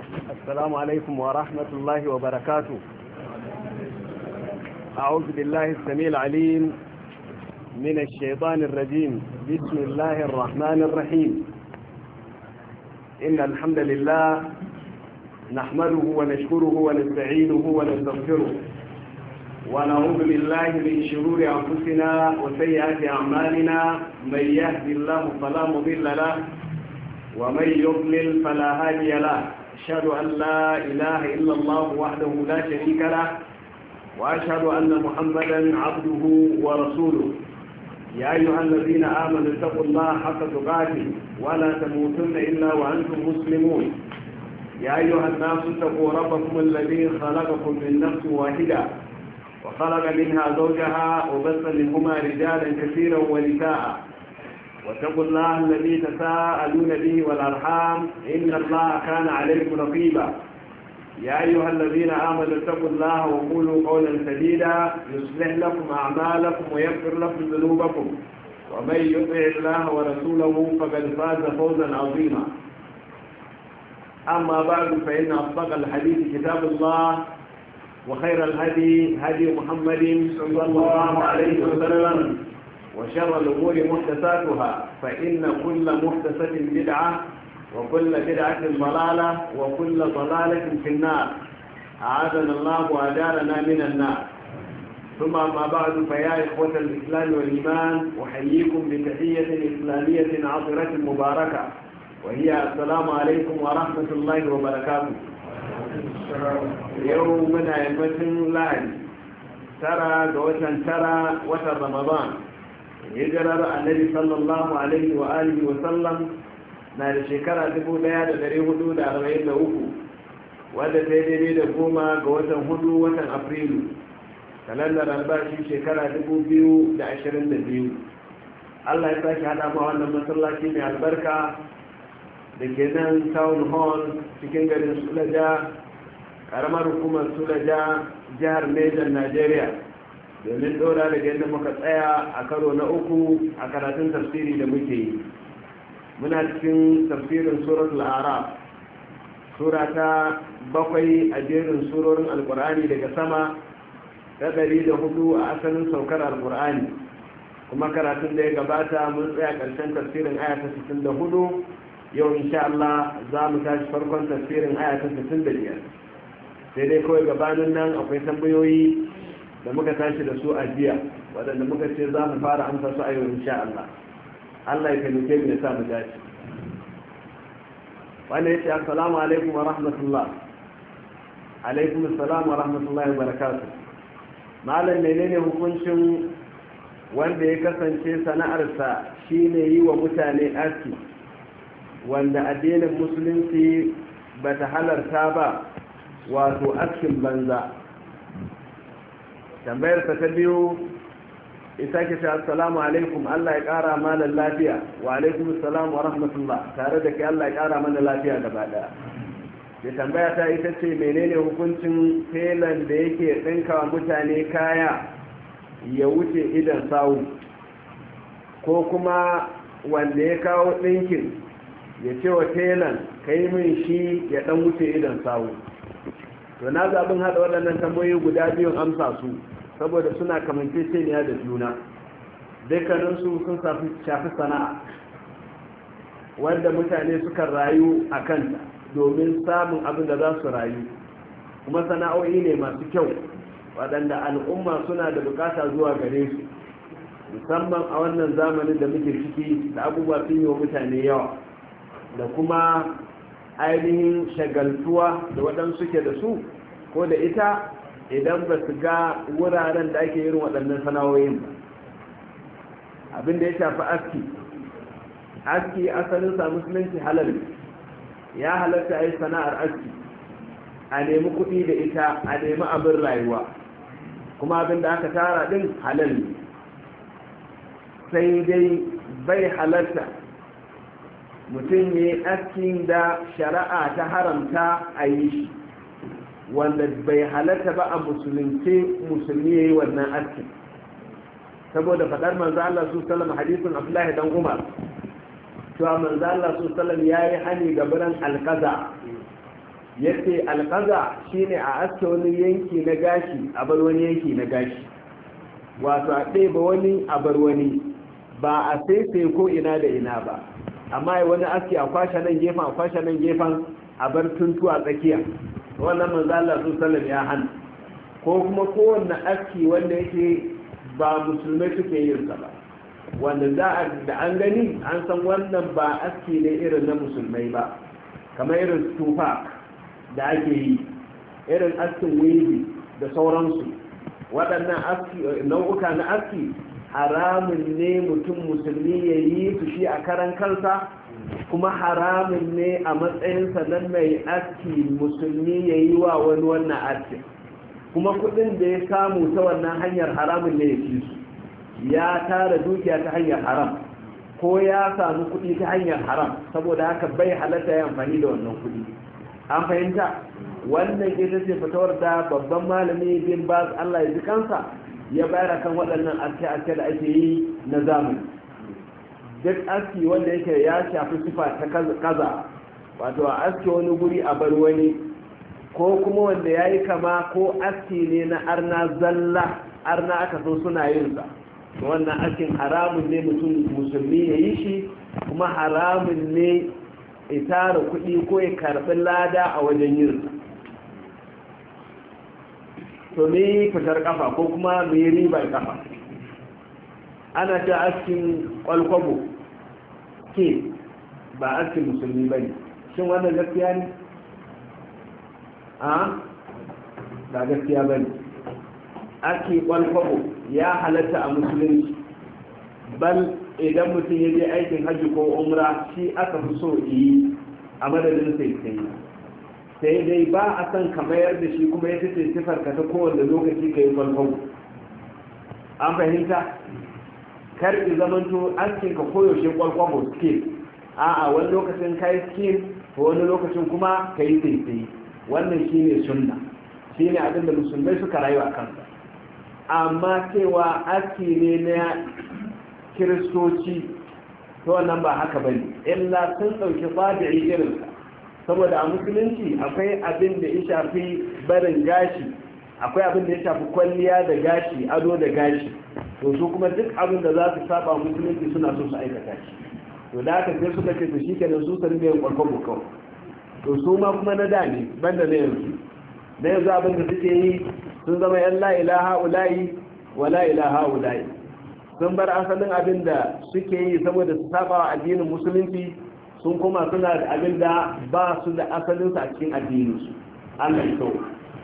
السلام عليكم ورحمة الله وبركاته. أعوذ بالله السميع العليم من الشيطان الرجيم. بسم الله الرحمن الرحيم. إن الحمد لله نحمده ونشكره ونستعينه ونستغفره ونعوذ بالله من شرور أنفسنا وسيئات أعمالنا. من يهد الله فلا مضل له ومن يضلل فلا هادي له. أشهد أن لا إله إلا الله وحده لا شريك له وأشهد أن محمدا عبده ورسوله. يا أيها الذين آمنوا اتقوا الله حق تقاته ولا تموتن إلا وأنتم مسلمون. يا أيها الناس اتقوا ربكم الذي خلقكم من نفس واحدة وخلق منها زوجها وبث منهما رجالا كثيرا ونساء. واتقوا الله الذي تساءلون به والأرحام إن الله كان عليكم رقيبا. يا أيها الذين آمنوا اتقوا الله وقولوا قولا سديدا يصلح لكم أعمالكم ويغفر لكم ذنوبكم ومن يطع الله ورسوله فقد فاز فوزا عظيما. أما بعد فإن أصدق الحديث كتاب الله وخير الهدي هدي محمد صلى الله عليه وسلم وشر الأمور محدثاتها فإن كل محدثة بدعة وكل بدعة ضلالة وكل ضلالة في النار. أعاذنا الله وأجارنا من النار. ثم ما بعد فيا إخوة الإسلام والإيمان أحييكم بتحية إسلامية عطرة مباركة وهي السلام عليكم ورحمة الله وبركاته. يومنا يمتن لعن ترى جوة ترى وتر رمضان. hijirar annabi sallallahu alaihi wa alihi wa sallam na da shekara 1443 wadda ta yi daidai da 10 ga watan 4 watan afrilu kalandar albashi shekara 2022. Allah ya sake hada ma wannan masallaci mai albarka da ke nan town hall cikin garin Sulaja, karamar hukumar Sulaja, jihar Niger, Najeriya, domin dora daga yadda muka tsaya a karo na uku a karatun tafsiri da muke yi. Muna cikin tafsirin suratul araf, sura ta 7 a jerin surorin alkur'ani daga sama, ta 104 a asalin saukar alkur'ani. Kuma karatun da ya gabata mun tsaya ƙarshen tafsirin aya ta 64. Yau insha Allah za mu tashi farkon tafsirin aya ta 65. sai dai kawai gabanin nan akwai tambayoyi da muka tashi da su a jiya waɗanda muka ce za mu fara amsa su a yau insha Allah. Allah ya taimake mu ya sa mu dace. Wannan yace assalamu alaikum wa rahmatullah. Alaikum assalam wa rahmatullahi wa barakatuh. Malam menene hukuncin wanda ya kasance sana'arsa shine yi wa mutane aski wanda addinin musulunci bata halarta ba, wato askin banza? tambayar ta biyu isa ke ta assalamu alaikum, Allah ya kara mana lafiya. Wa alaikum assalam wa rahmatullah. tare da kai Allah ya kara mana lafiya gaba daya. ya tambaya ta ita ce menene hukuncin telan da yake dinka mutane kaya ya wuce idan sawu, ko kuma wanda ya kawo dinkin ya ce wa telan kai min shi ya dan wuce idan sawu. to na zaɓin haɗa waɗannan tambayoyi guda biyun amsa su saboda suna kamanceceniya da juna. dukkaninsu sun shafi sana'a wanda mutane suka rayu a kanta domin samun abin da za su rayu, kuma sana'o'i ne masu kyau waɗanda al'umma suna da bukata zuwa gare su, musamman a wannan zamanin da muke ciki da abubuwa sun yi wa mutane yawa, da kuma ainihin shagaltuwa da waɗansu ke da su ko da ita idan ba su ga wuraren da ake irin waɗannan sana'o'in ba. abin da ya shafi aski asalin sa musulunci halal ya halatta a yi sana'ar aski, a nemi kuɗi da ita, a nemi abin rayuwa, kuma abin da aka tara ɗin halal ne. sai dai bai halatta mutum ya yi askin da shari'a ta haramta a yi shi, wanda bai halatta ba a musulunci musulmi ya yi wannan askin, saboda faɗar manzo Allah su sallam hadisin Abdullahi dan Umar cewa manzo Allah su sallam ya yi hani ga biran alkaza yace alqaza shine a aske wani yanki na gashi a bar wani yanki na gashi, wato a ɗeba wani a bar wani, ba a sai ko ina da ina ba, amma wani aski a kwashe nan gefen a kwashe nan gefen a bar tuntu a tsakiya, wannan manzo Allah sallallahu ya hana. Ko kuma kowanne aski wanda yake ba musulmai suke yin sa ba, wanda da an gani an san wannan ba aski ne irin na musulmai ba, kamar irin tufa da ake yi, irin askin wizi da sauransu. Waɗannan aski nau'uka na aski haramun ne mutum musulmi ya yi su shi a karan kansa, kuma haramun ne a matsayinsa nan mai aski musulmi ya yi wa wani wannan aski, kuma kudin da ya samu ta wannan hanyar haramun ne ya ci su, ya tara dukiya ta hanyar haram ko ya samu kudi ta hanyar haram, saboda haka bai halatta ya amfani da wannan kudi. An fahimta? Wannan ita ce fitowar da babban malami bin baz Allah ya ji kansa ya bayar kan waɗannan aske-aske da ake yi na zamani. Duk aski wanda yake ya shafi sifa ta kaza, wato a aske wani guri a bar wani, ko kuma wanda ya yi kama ko aski ne na arna zalla, arna aka so suna yin sa, wannan askin haramun ne mutum musulmi ya yi shi, kuma haramun ne ya tara kuɗi ko ya karɓi lada a wajen yin sa. To me fitar kafa ko kuma me ribar kafa? Ana ta askin kwalkwabo ke ba askin musulmi ba ne, shin wannan gaskiya ne? Ba gaskiya ba ne. Aski kwalkwabo ya halatta a musulunci, bal idan mutum ya je aikin hajji ko umra shi aka fi so yi a madadin sai dai ba a san ka mayar da shi kuma ya fice sifar ka ta kowane lokaci ka yi kwalkwabo. An fahimta? Kar i zamanto askin ka koyaushe kwalkwabo skin, a'a wani lokacin ka yi skin ko wani lokacin kuma ka yi tsaitsaye. Wannan shi ne sunna, shi ne abin da musulmai suka rayu a kansa. Amma cewa aski ne na kiristoci, to wannan ba haka bane, illa sun ɗauki tsabi'i irinsa, saboda a musulunci akwai abin da ya shafi barin gashi, akwai abin da ya shafi kwalliya da gashi, ado da gashi, to su kuma duk abin da za su saba musulunci suna so su aikata shi. To da haka sai suka ce to shi kenan su sanin yin kwalkwabo kawai. To su ma kuma na da ne banda na yanzu. Na yanzu abin da suke yi sun zama yan la ilaha ula'i wa la ilaha ula'i, sun bar asalin abin da suke yi saboda su saba wa addinin musulunci, sun kuma suna da abin da ba su da asalinsu a cikin addininsu. Allah ya so.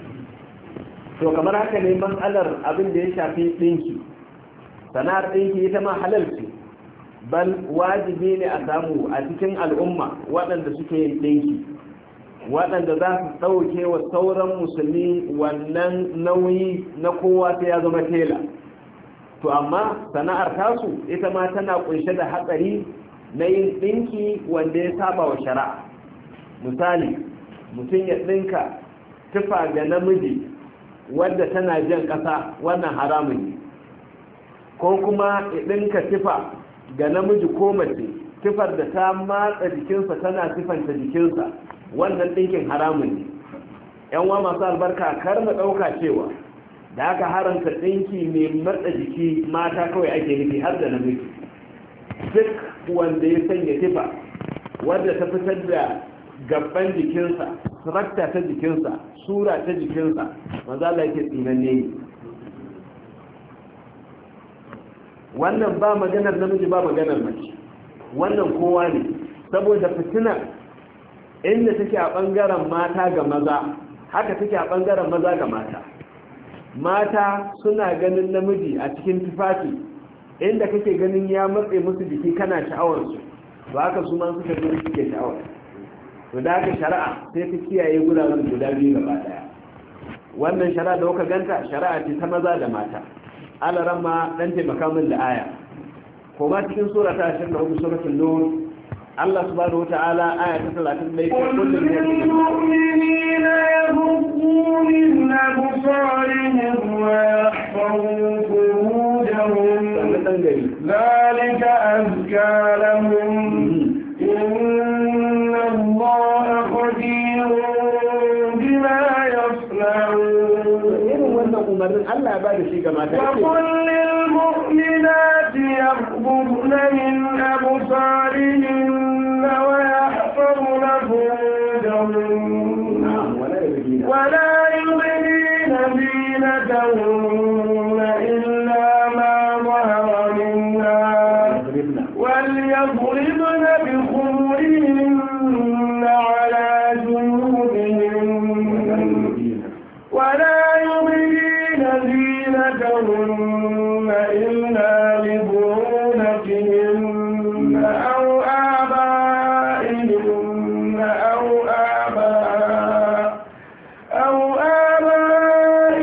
To kamar haka ne matsalar abin da ya shafi ɗinki, sana'ar ɗinki ita ma halal ce, bal wajibi ne a samu a cikin al'umma waɗanda suke yin ɗinki, waɗanda za su ɗauke wa sauran musulmi wannan nauyi na kowa sai ya zama tela. To amma sana'ar tasu ita ma tana kunshe da hatsari na yin ɗinki wanda ya saba wa shari'a. Misali, mutum ya ɗinka tufa ga namiji wadda tana jan ƙasa, wannan haramun ne. Ko kuma ya ɗinka tufa ga namiji ko mace, tufar da ta matsa jikinsa tana sifanta jikinsa, wannan ɗinkin haramun ne. Yan wa masu albarka, kar mu ɗauka cewa da aka haranta ɗinki mai matsa jiki mata kawai ake nufi, har da namiji. Duk wanda ya sanya tufa wadda ta fitar da gaban jikinsa, structure ta jikinsa, sura ta jikinsa, manzo Allah yake tsinanne ne. Wannan ba maganar namiji ba maganar mace, wannan kowa ne, saboda fitina inda take a ɓangaren mata ga maza haka take a ɓangaren maza ga mata. Mata suna ganin namiji a cikin tufafi inda kake ganin ya matse musu jiki kana sha'awarsu, to haka su ma suka zo suke sha'awar. To da haka shari'a sai ta kiyaye guraren guda biyu gaba daya. Wannan shari'a da kuka ganta shari'a ce ta maza da mata. Alaran ma dan taimaka min da aya. Kuma cikin sura ta 24 suratul nur Allah subhanahu wata'ala aya ta 31 kullum mu'minina yaghuddu min absarihim wa yahfazu furujahum dhalika azka lahum inna Allaha khabirun umarnin Allah ya bada shi ga mata wa kullil mu'minati yaghdudna min absarihinna wa yahfazna furujahunna wa la yubdina zinatahunna illa ma ظهر منها وليضربن بخمرهن على جنوبهن ولا يبدين زينتهن إلا لبعولتهن أو آبائهن أو آباء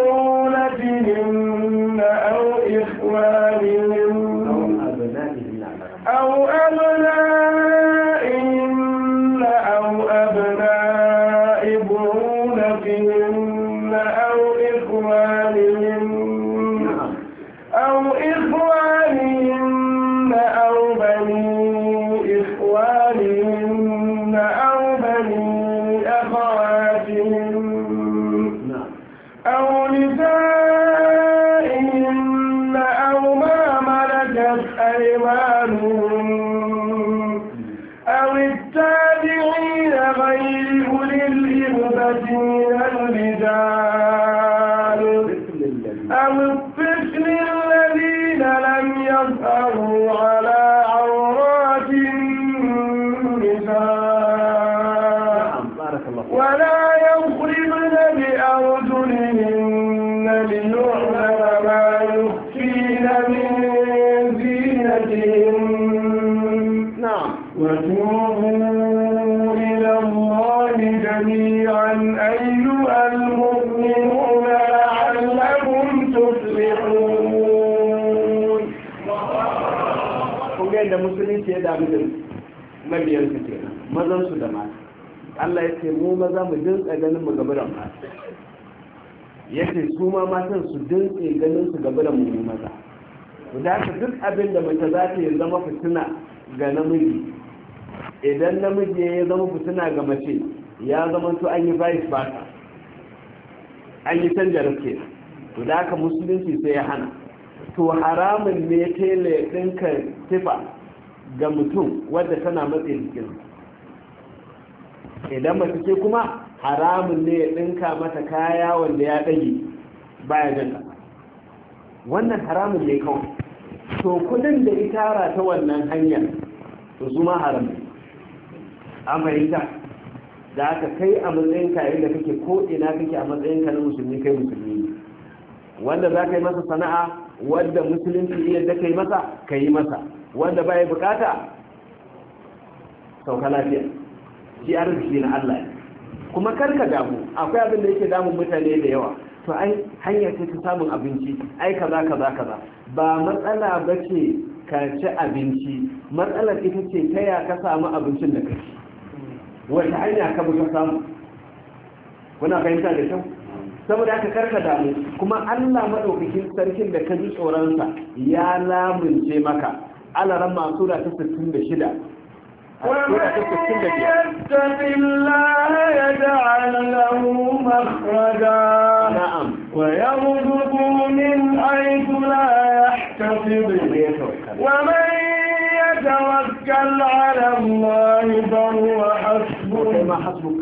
بعولتهن أو إخوانهن أو أبنائهن أو أبناء بعولتهن أو إخوانهن أو بني إخوانهن أو بني أخواتهن أو نسائهن أو ما ملكت أيمانهن أو التابعين غير أولي الإربة من الرجال أو الطفل الذين لم يظهروا على عورات النساء ولا يضربن بأرجلهن ليعلم ما يخفين من زينتهن وتوبوا إلى الله جميعا أيها المؤمنون لعلكم تفلحون. kun ga yadda musulunci ya damu da mabiyansu kenan mazansu da mata. Allah ya ce mu maza mu dinka ganin mu gaburan mata, ya ce su ma matan su dinka ganin su gaburan mu maza. Da haka duk abin da mace za ta yi zama fitina ga namiji, idan namiji ya zama fitina ga mace ya zama to an yi vice versa, an yi canja raske. To da haka musulunci sai ya hana. To haramun ne tele ɗinka tifa ga mutum wadda tana matse jikin. Idan mace ce kuma haramun ne ya ɗinka mata kaya wanda ya ɗage baya jan. Wannan haramun ne kawai. To kudin da itara ta wannan hanyar to su ma haram ne. An fahimta da aka kai a matsayin kayan da kake ko ina kake a matsayin ka na musulmi kai musulmi ne. Wanda za ka yi masa sana'a wadda musulunci yadda ka yi masa ka yi masa, wanda ba ya bukata sauka lafiya. Shi arziki na Allah ne. Kuma karka damu, akwai abin da yake damun mutane da yawa. To ai hanyar ce ta samun abinci, ai kaza kaza kaza. Ba matsala ba ce ka ci abinci, matsalar ita ce ta ya ka samu abincin da ka ci. Wata hanya ka bi ka samu. Kuna fahimta da kyau? Saboda haka karka damu, kuma Allah madaukakin sarkin da ka ji tsoronsa ya lamunce maka. Alaran masu da ta 66. ومن يتق الله يجعل له مخرجا نعم ويرزقه من حيث لا يحتسب ومن يتوكل على الله فهو حسبه. ما حسبك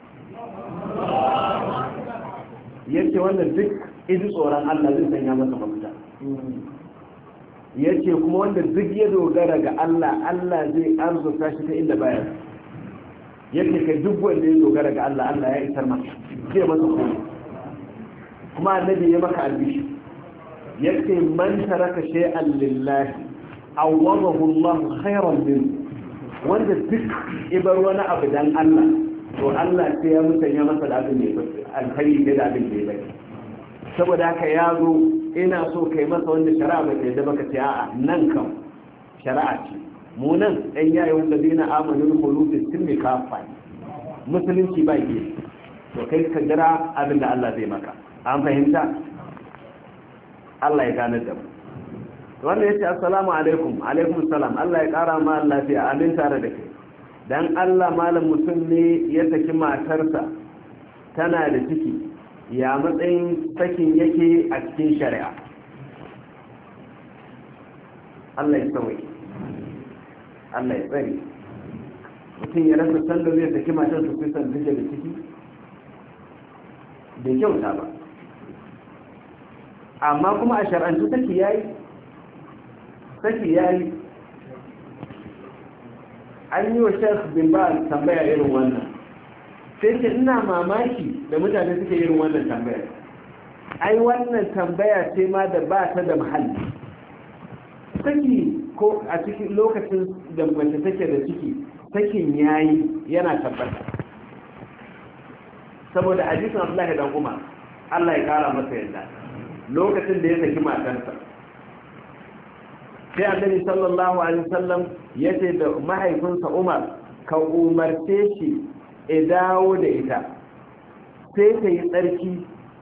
yace wannan duk idan tsoron Allah zai sanya masa mafita. Yace kuma wanda duk ya dogara ga Allah, Allah zai arzuta shi ta inda baya. Yace kai duk wanda ya dogara ga Allah, Allah ya isar masa, zai masa komai. Kuma annabi ya maka albishi. Yace man taraka shay'an lillahi awwadahu Allah khairan min. Wanda duk ibar wani abu dan Allah, to Allah sai ya musanya masa da abin da ya alkhairi da abin da ya bari. Saboda haka ya zo ina so kai masa wanda shari'a ba ta yadda baka ce a'a nan kan shari'a ce. Mu nan ɗan yayi wanda zina amanin hulubi sun ne kafa musulunci ba ke. To kai ka jira abin da Allah zai maka. An fahimta? Allah ya gane da mu. Wannan ya ce assalamu alaikum, alaikum salam, Allah ya kara ma lafiya, amin tare da kai. Dan Allah malam mutum ne ya saki matarsa tana da ciki, ya matsayin sakin yake a cikin shari'a. Allah ya tsawai, Allah ya tsari. Mutum ya rasa sanda zai saki matar su kusan zuciya da ciki bai kyauta ba, amma kuma a shar'antu saki yayi. An yi wa Sheikh bin Baz tambaya irin wannan, sai ce ina mamaki da mutane suke irin wannan tambaya. Ai wannan tambaya ce ma da ba ta da muhalli. Saki ko a cikin lokacin da mace take da ciki, sakin yayi yana tabbata. Saboda hadisin Abdullahi dan Umar, Allah ya kara masa yadda, lokacin da ya saki matarsa, sai Annabi sallallahu alaihi wasallam ya ce da mahaifinsa Umar, ka umarce shi ya dawo da ita, sai ta yi tsarki,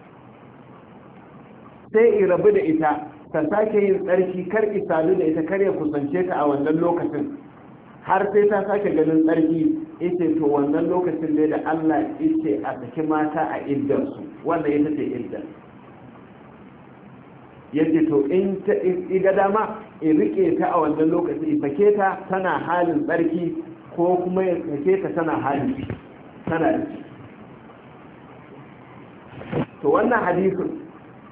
sai ya rabu da ita, ta sake yin tsarki, kar isadu da ita, kar ya kusance ta a wannan lokacin har sai ta sake ganin tsarki. Ita to wannan lokacin ne da Allah yace a saki mata a iddarsu, wanda ita ce iddar. Yace to in ta iga dama in rike ta a wannan lokaci, sake ta tana halin tsarki, ko kuma ya sake ta tana halin tana da ciki. To wannan hadisin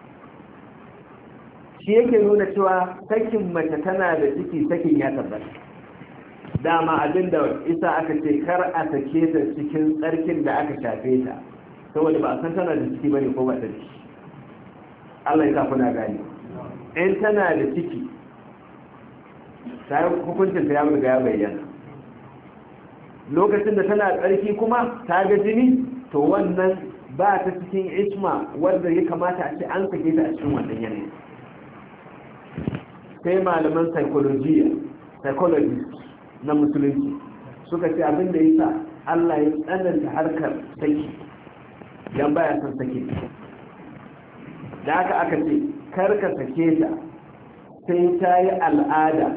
shi yake nuna cewa sakin mace tana da ciki, sakin ya tabbata. Dama abinda isa aka ce kar a sake ta cikin tsarkin da aka shafe ta, saboda ba a san tana da ciki bane ko ba ta da ciki. Allah ya sa kuna gani. In tana da ciki, sai hukuncin ta ya riga ya bayyana. Lokacin da tana tsarki kuma ta ga jini, to wannan ba ta cikin isma wanda ya kamata a ce an sake ta a cikin wannan yanayi. Sai malaman psychology na musulunci suka ce abin da yasa Allah ya tsananta harkar saki dan baya son saki, da haka aka ce karka sake ta sai ta yi al'ada,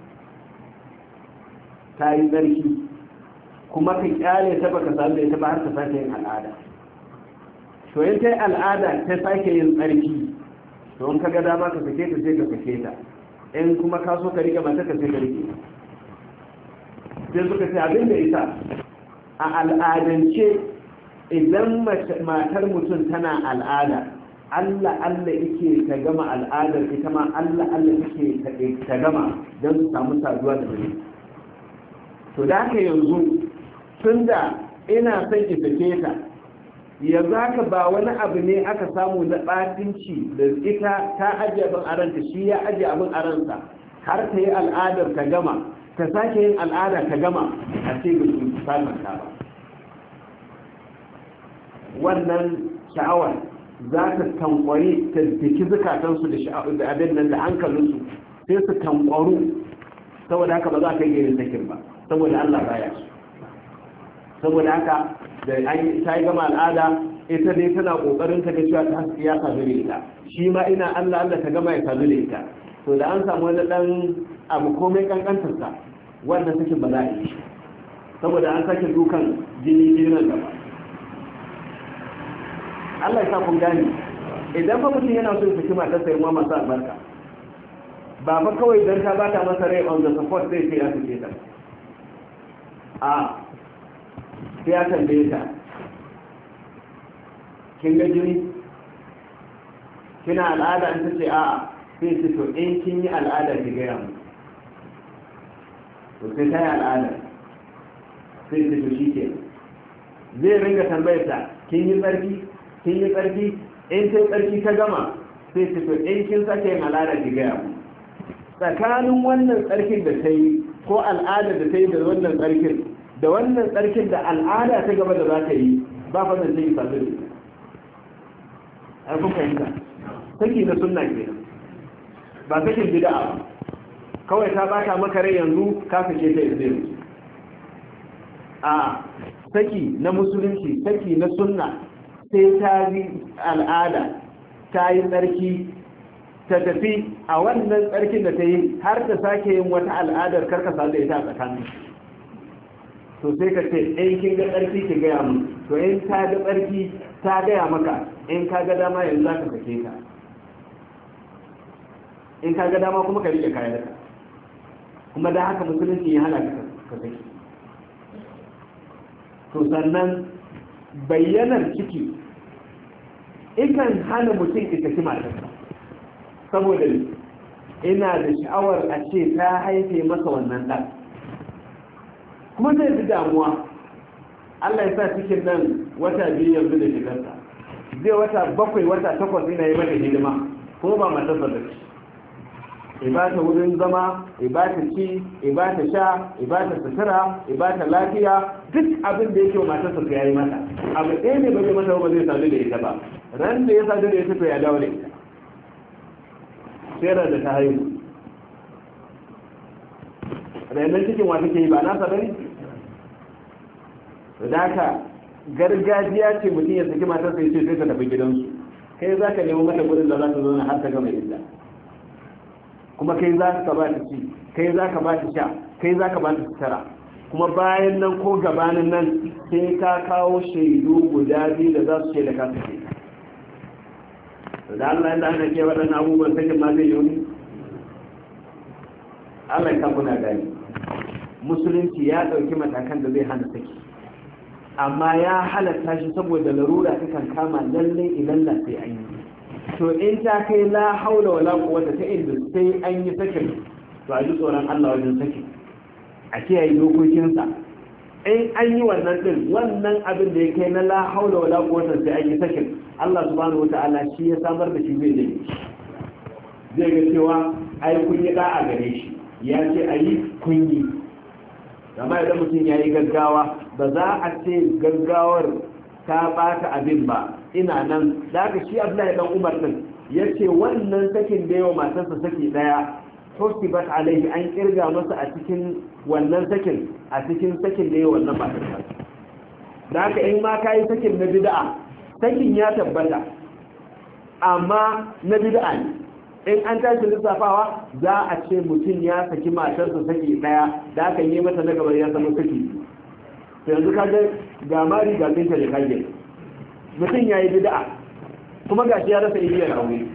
ta yi tsarki, kuma ka kyale ta baka samu da ita ba har ta sake yin al'ada. To in ta yi al'ada ta sake yin tsarki, to in ka ga dama ka sake ta sai ka sake ta, in kuma ka so ka rike mata ka sai ka rike. Sai suka ce abin da ita a al'adance idan matar mutum tana al'ada, Allah yake ta gama al'adar, ita ma Allah yake ta gama don su samu saduwa da wani. To da haka yanzu tun da ina son ki sake ta, yanzu haka ba wani abu ne aka samu na ɓatinci da ita ta ajiye abin a ranta, shi ya ajiye abin a ransa har ta yi al'adar ta gama, ta sake yin al'ada ta gama, a ce ga su samanta ba. Wannan sha'awar za ta tankwari ta daki zukatansu da abin nan da hankalinsu, sai su tankwaru, saboda haka ba za ka yi irin sakin ba, saboda Allah baya su. Saboda haka da ta yi gama al'ada, ita dai tana kokarin ta ga cewa ta ya sadu da ita, shi ma ina Allah ta gama ya sadu da ita. To da an samu wani dan abu komai kankantarsa, wanda sakin ba za a yi, saboda an sake dukan jini nan gaba. Allah ya sa kun gani, idan fa mutum yana so ya saki matarsa ya masu albarka, ba fa kawai don ta bata masa rai on the support zai ce ya sake ta. A sai ya tambaye ta, kin ga jini, kina al'ada? An ta ce a'a, sai ce to in kin yi al'ada ki gaya mu. To sai ta yi al'ada, sai ce to shi ke zai ringa tambayar ta, kin yi tsarki? In ta yi tsarki ta gama, sai ce to in kin sake yin al'ada ki gaya mu. Tsakanin wannan tsarkin da ta yi ko al'ada da ta yi da wannan tsarkin da al'ada ta gaba da za ta yi, ba fa zan yi fasu da ai kun fahimta. Saki na sunna kenan, ba sakin bid'a ba. Kawai ta bata maka rai yanzu ka fice ta yanzu. A saki na musulunci, saki na sunna, sai ta yi al'ada, ta yi tsarki, ta tafi a wannan tsarkin da ta yi har ta sake yin wata al'adar karkasa da ita a tsakanin. to sai ka ce in kin ga tsarki ki gaya mun, to in ta ga tsarki ta gaya maka, in ka ga dama yanzu za ka sake ta, in ka ga dama kuma ka rike kayanka, kuma da haka musulunci ya hana ka sake. to sannan bayyanar ciki ikan hana mutum ita ci matarsa, saboda ina da sha'awar a ce ta haife masa wannan ɗan, kuma zai fi damuwa. Allah ya sa cikin nan wata 2 yanzu da shigarsa, zai wata 7 wata 8 ina yi mata hidima, kuma ba matarsa da shi. Ibata wurin zama, ibata ci, ibata sha, ibata sutura, ibata lafiya, duk abin da yake wa matarsa su yayi mata. Abu ɗaya ne ba zai mata ba zai sadu da ita ba, ran da ya sadu da ita to ya dawo da ita, sai da ta haihu. Rainon cikin wa take yi ba nasa bane? Da haka gargajiya ce mutum ya saki matarsa ya ce sai ta tafi gidansu, kai za ka nemi mata gudun da za ta zauna har ta gama idda, kuma kai za ka ba ta ci, kai za ka ba ta sha, kai za ka ba ta sutura, kuma bayan nan ko gabanin nan sai ka kawo shaidu guda 2 da za su shaida ka sake. da Allah yadda ana ke waɗannan abubuwan sakin ma zai yi wani, Allah ya kuna gani. Musulunci ya ɗauki matakan da zai hana saki, amma ya halatta shi saboda larura ta kan kama lallai idan la sai an yi. To in ta kai la haula wala quwwata ta inda sai an yi sakin, to a ji tsoron Allah wajen sakin, a kiyaye dokokinsa. In an yi wannan din, wannan abin da ya kai na la haula wala quwwata sai an yi sakin, Allah subhanahu wata'ala shi ya samar da shi zai ga cewa ai kun yi da'a gare shi, ya ce ayi kun yi. amma idan mutum ya yi gaggawa, ba za a ce gaggawar ta bata abin ba. Ina nan da aka shi Abdullahi dan Umar din ya ce wannan sakin da yawa matarsa saki daya, husibat alaihi, an kirga masa a cikin wannan sakin, a cikin sakin da yawa wannan matarsa. da haka in ma ka yi sakin na bid'a, sakin ya tabbata amma na bid'a ne. In an tashi lissafawa za a ce mutum ya saki matarsa saki daya, da aka yi mata na gabar ya zama saki. to yanzu ka ga mari ga tinta da kage, mutum ya yi bid'a kuma gashi ya rasa igiyar aure,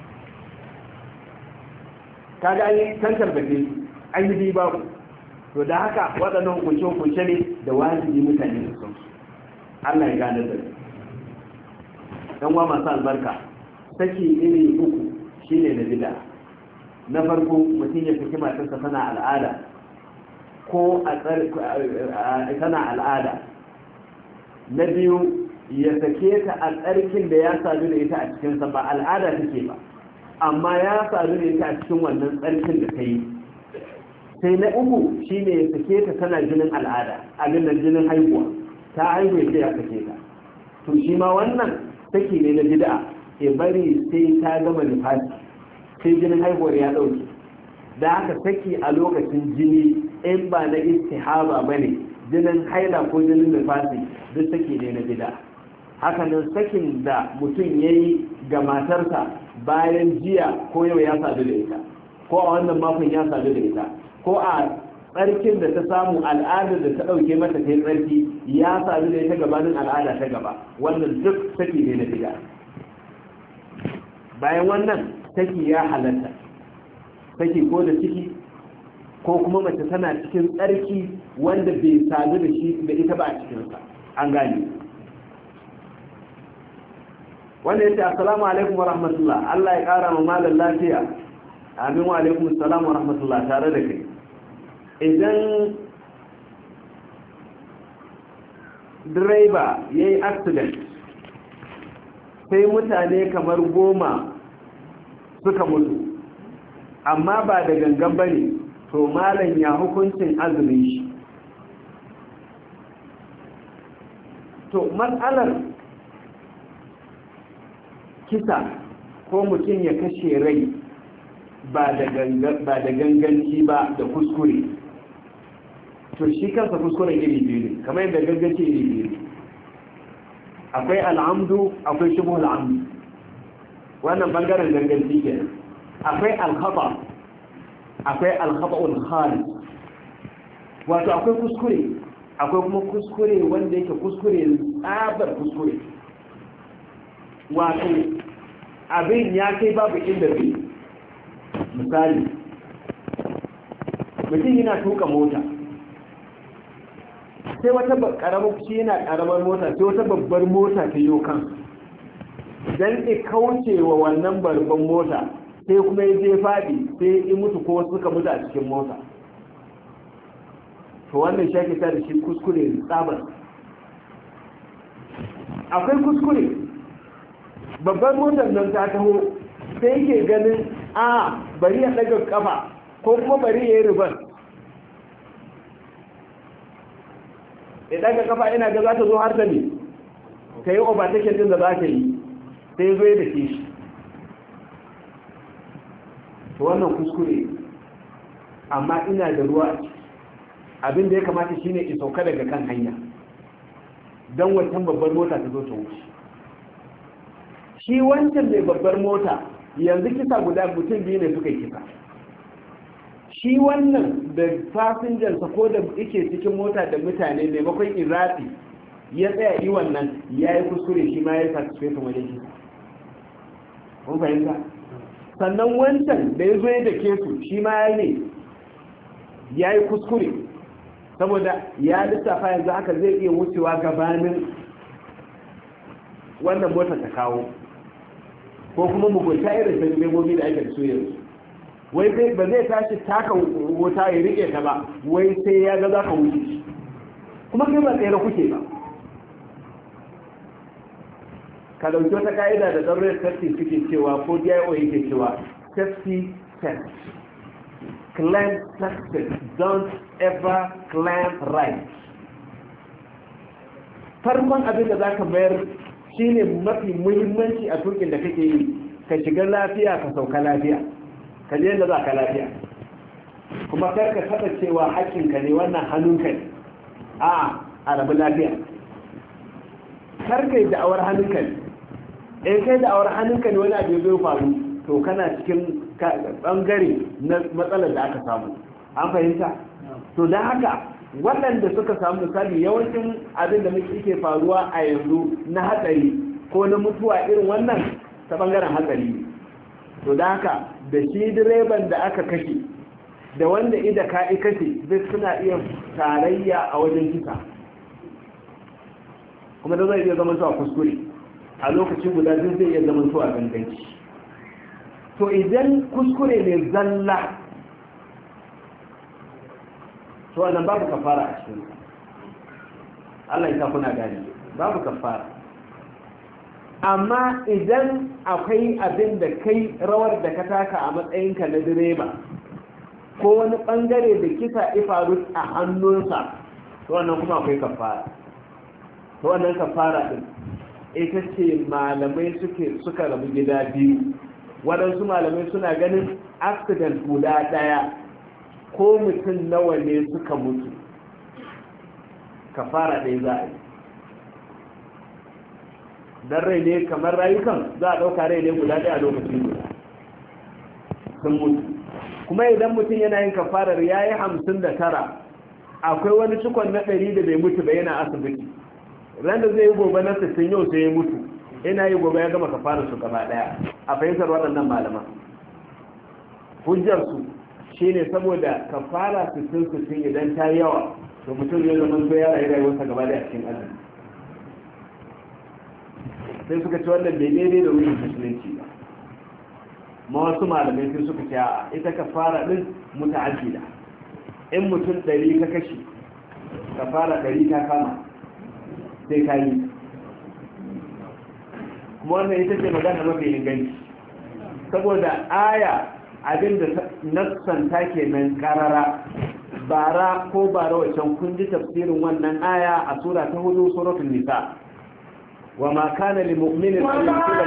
kaga an yi kantar da ke an yi babu. to da haka waɗannan hukunce ne da wajibi mutane da sun Allah ya gane da dan wa masu albarka. Saki iri 3 shine na bid'a. Na farko, mutum ya saki matarsa tana al'ada ko tana al'ada. Na biyu, ya sake ta a tsarkin da ya sadu da ita a cikinsa, ba al'ada take ba, amma ya sadu da ita a cikin wannan tsarkin da ta yi. Sai na uku shine ya sake ta tana jinin al'ada, abin nan jinin haihuwa, ta haihu ya sake ta. to shi ma wannan saki ne na bid'a, ke bari sai ta gama nifasi, sai jinin haihuwar ya dauke. da haka saki a lokacin jini in ba na istihaba bane, jinin haila ko jinin nifasi, duk saki ne na bid'a. haka nan sakin da mutum yayi ga matarsa bayan jiya ko yau ya sadu da ita, ko a wannan makon ya sadu da ita, ko a tsarkin da ta samu al'adar da ta ɗauke mata kai tsarki ya sadu da ita gabanin al'ada ta gaba, wannan duk saki ne na bid'a. bayan wannan saki ya halatta, saki ko da ciki ko kuma mace tana cikin tsarki wanda bai sadu da shi da ita ba a cikinsa, an gane. wanda yace assalamu alaikum wa rahmatullah, Allah ya kara ma malan lafiya. amin wa alaikum assalam wa rahmatullah, tare da kai. idan direba ya yi accident sai mutane kamar 10 suka mutu amma ba da gangan ba ne, to malam ya hukuncin azumin shi? to matsalar kisa ko mutum ya kashe rai ba da ganganci ba da kuskure, to shi kansa kuskuren iri biyu ne, kamar yadda ganganci iri biyu ne. akwai al'amdu, akwai shubuh al'amdu, wannan bangaren ganganci kenan. akwai al-khata, akwai al-khata'ul khalis, wato akwai kuskure akwai kuma kuskure wanda yake kuskure tsabar kuskure, wato abin ya kai babu inda bai. Misali, mutum yana tuka mota, sai wata karamar shi yana karamar mota, sai wata babbar mota ta yi kan don ya kauce wa wannan babban mota, sai kuma ya je faɗi sai ya mutu ko suka mutu a cikin mota. To wannan shi ta da shi kuskure tsabar. Akwai kuskure, babbar motar nan ta taho sai yake ganin bari ya ɗaga kafa ko kuma bari ya yi ribar. Ya ɗaga kafa ina ga za ta zo har ta ne ta yi overtaking din da za ta yi, sai zo ya da ke shi. To wannan kuskure, amma ina da ruwa a ciki. Abin da ya kamata shine in sauka daga kan hanya don wancan babbar mota ta zo ta wuce. Shi wancan mai babbar mota yanzu kisa guda mutum biyu ne suka kisa. Shi wannan da fasinjansa ko da yake cikin mota da mutane maimakon irati ya tsaya yi wannan ya yi kuskure, shi ma ya yi participate wajen kisa. Kun fahimta? Sannan wancan da ya zo ya da kesu shi ma ya yi kuskure, saboda ya lissafa yanzu haka zai iya wucewa gabanin wannan motar ta kawo, ko kuma mugunta irin ta lemomi da ake da su yanzu. Wai sai ba zai tashi taka wuta ya rike ta ba, wai sai ya ga za ka wuce, kuma kai ba tsere kuke ba. Ka dauki wata ka'ida da tsarin safety suke cewa, ko DIO yake cewa, safety first, claim success, don't ever claim right. Farkon abin da za ka bayar shi ne mafi muhimmanci a tukin da kake yi, ka shiga lafiya ka sauka lafiya, ka je yadda za ka lafiya. Kuma kar ka taɓa cewa haƙƙinka ne, wannan hannunka ne, a rabu lafiya. Kar ka yi da'awar hannunka ne, in kai da'awar hannunka ne wani abu zai faru, to kana cikin bangare na matsalar da aka samu. An fahimta? To don haka waɗanda suka samu misali yawancin abin da muke faruwa a yanzu na hatsari ko na mutuwa irin wannan ta bangaren hatsari. To don haka da shi direban da aka kashe da wanda ida ka kashe duk suna iya tarayya a wajen kisa, kuma da zai iya zama zuwa kuskure a lokacin guda duk zai iya zama zuwa ganganci. To idan kuskure ne zalla, to wannan babu kafara a cikin Allah ya sa kuna gani, babu kafara. Amma idan akwai abin da kai rawar da ka taka a matsayinka na direba, ko wani bangare da kisa ifaru a hannunsa, to wannan kuma akwai kafara. To wannan kafara din ita ce malamai suka rabu gida biyu. Waɗansu malamai suna ganin accident guda ɗaya ko mutum nawa ne suka mutu, kafara ɗaya za a yi. Don rai ne kamar rayukan, za a ɗauka rai ne guda ɗaya a lokacin guda sun mutu. Kuma idan mutum yana yin kafarar ya yi 59, akwai wani cikon na 100 da bai mutu ba yana asibiti, ran da zai yi gobe na 60 yau sai ya mutu, ina yi gobe ya gama kafarar su gaba ɗaya. A fahimtar waɗannan malaman hujjarsu shi ne saboda kafara 60 idan ta yawa, to mutum ya zama so ya rayu rayuwarsa gaba da cikin azumi. Sai suka ci wannan bai daidai da wurin musulunci ba. Ma wasu malamai sai suka ce a ita kafara din muta'addida. In mutum 100 ka kashe, kafara 100 ta kama sai ka yi. Kuma wannan ita ce magana mafi inganci, saboda aya abinda nassan take nan karara. Bara ko bara wacan kun ji tafsirin wannan aya a sura ta 4 suratul nisa. وما كان لمؤمن أن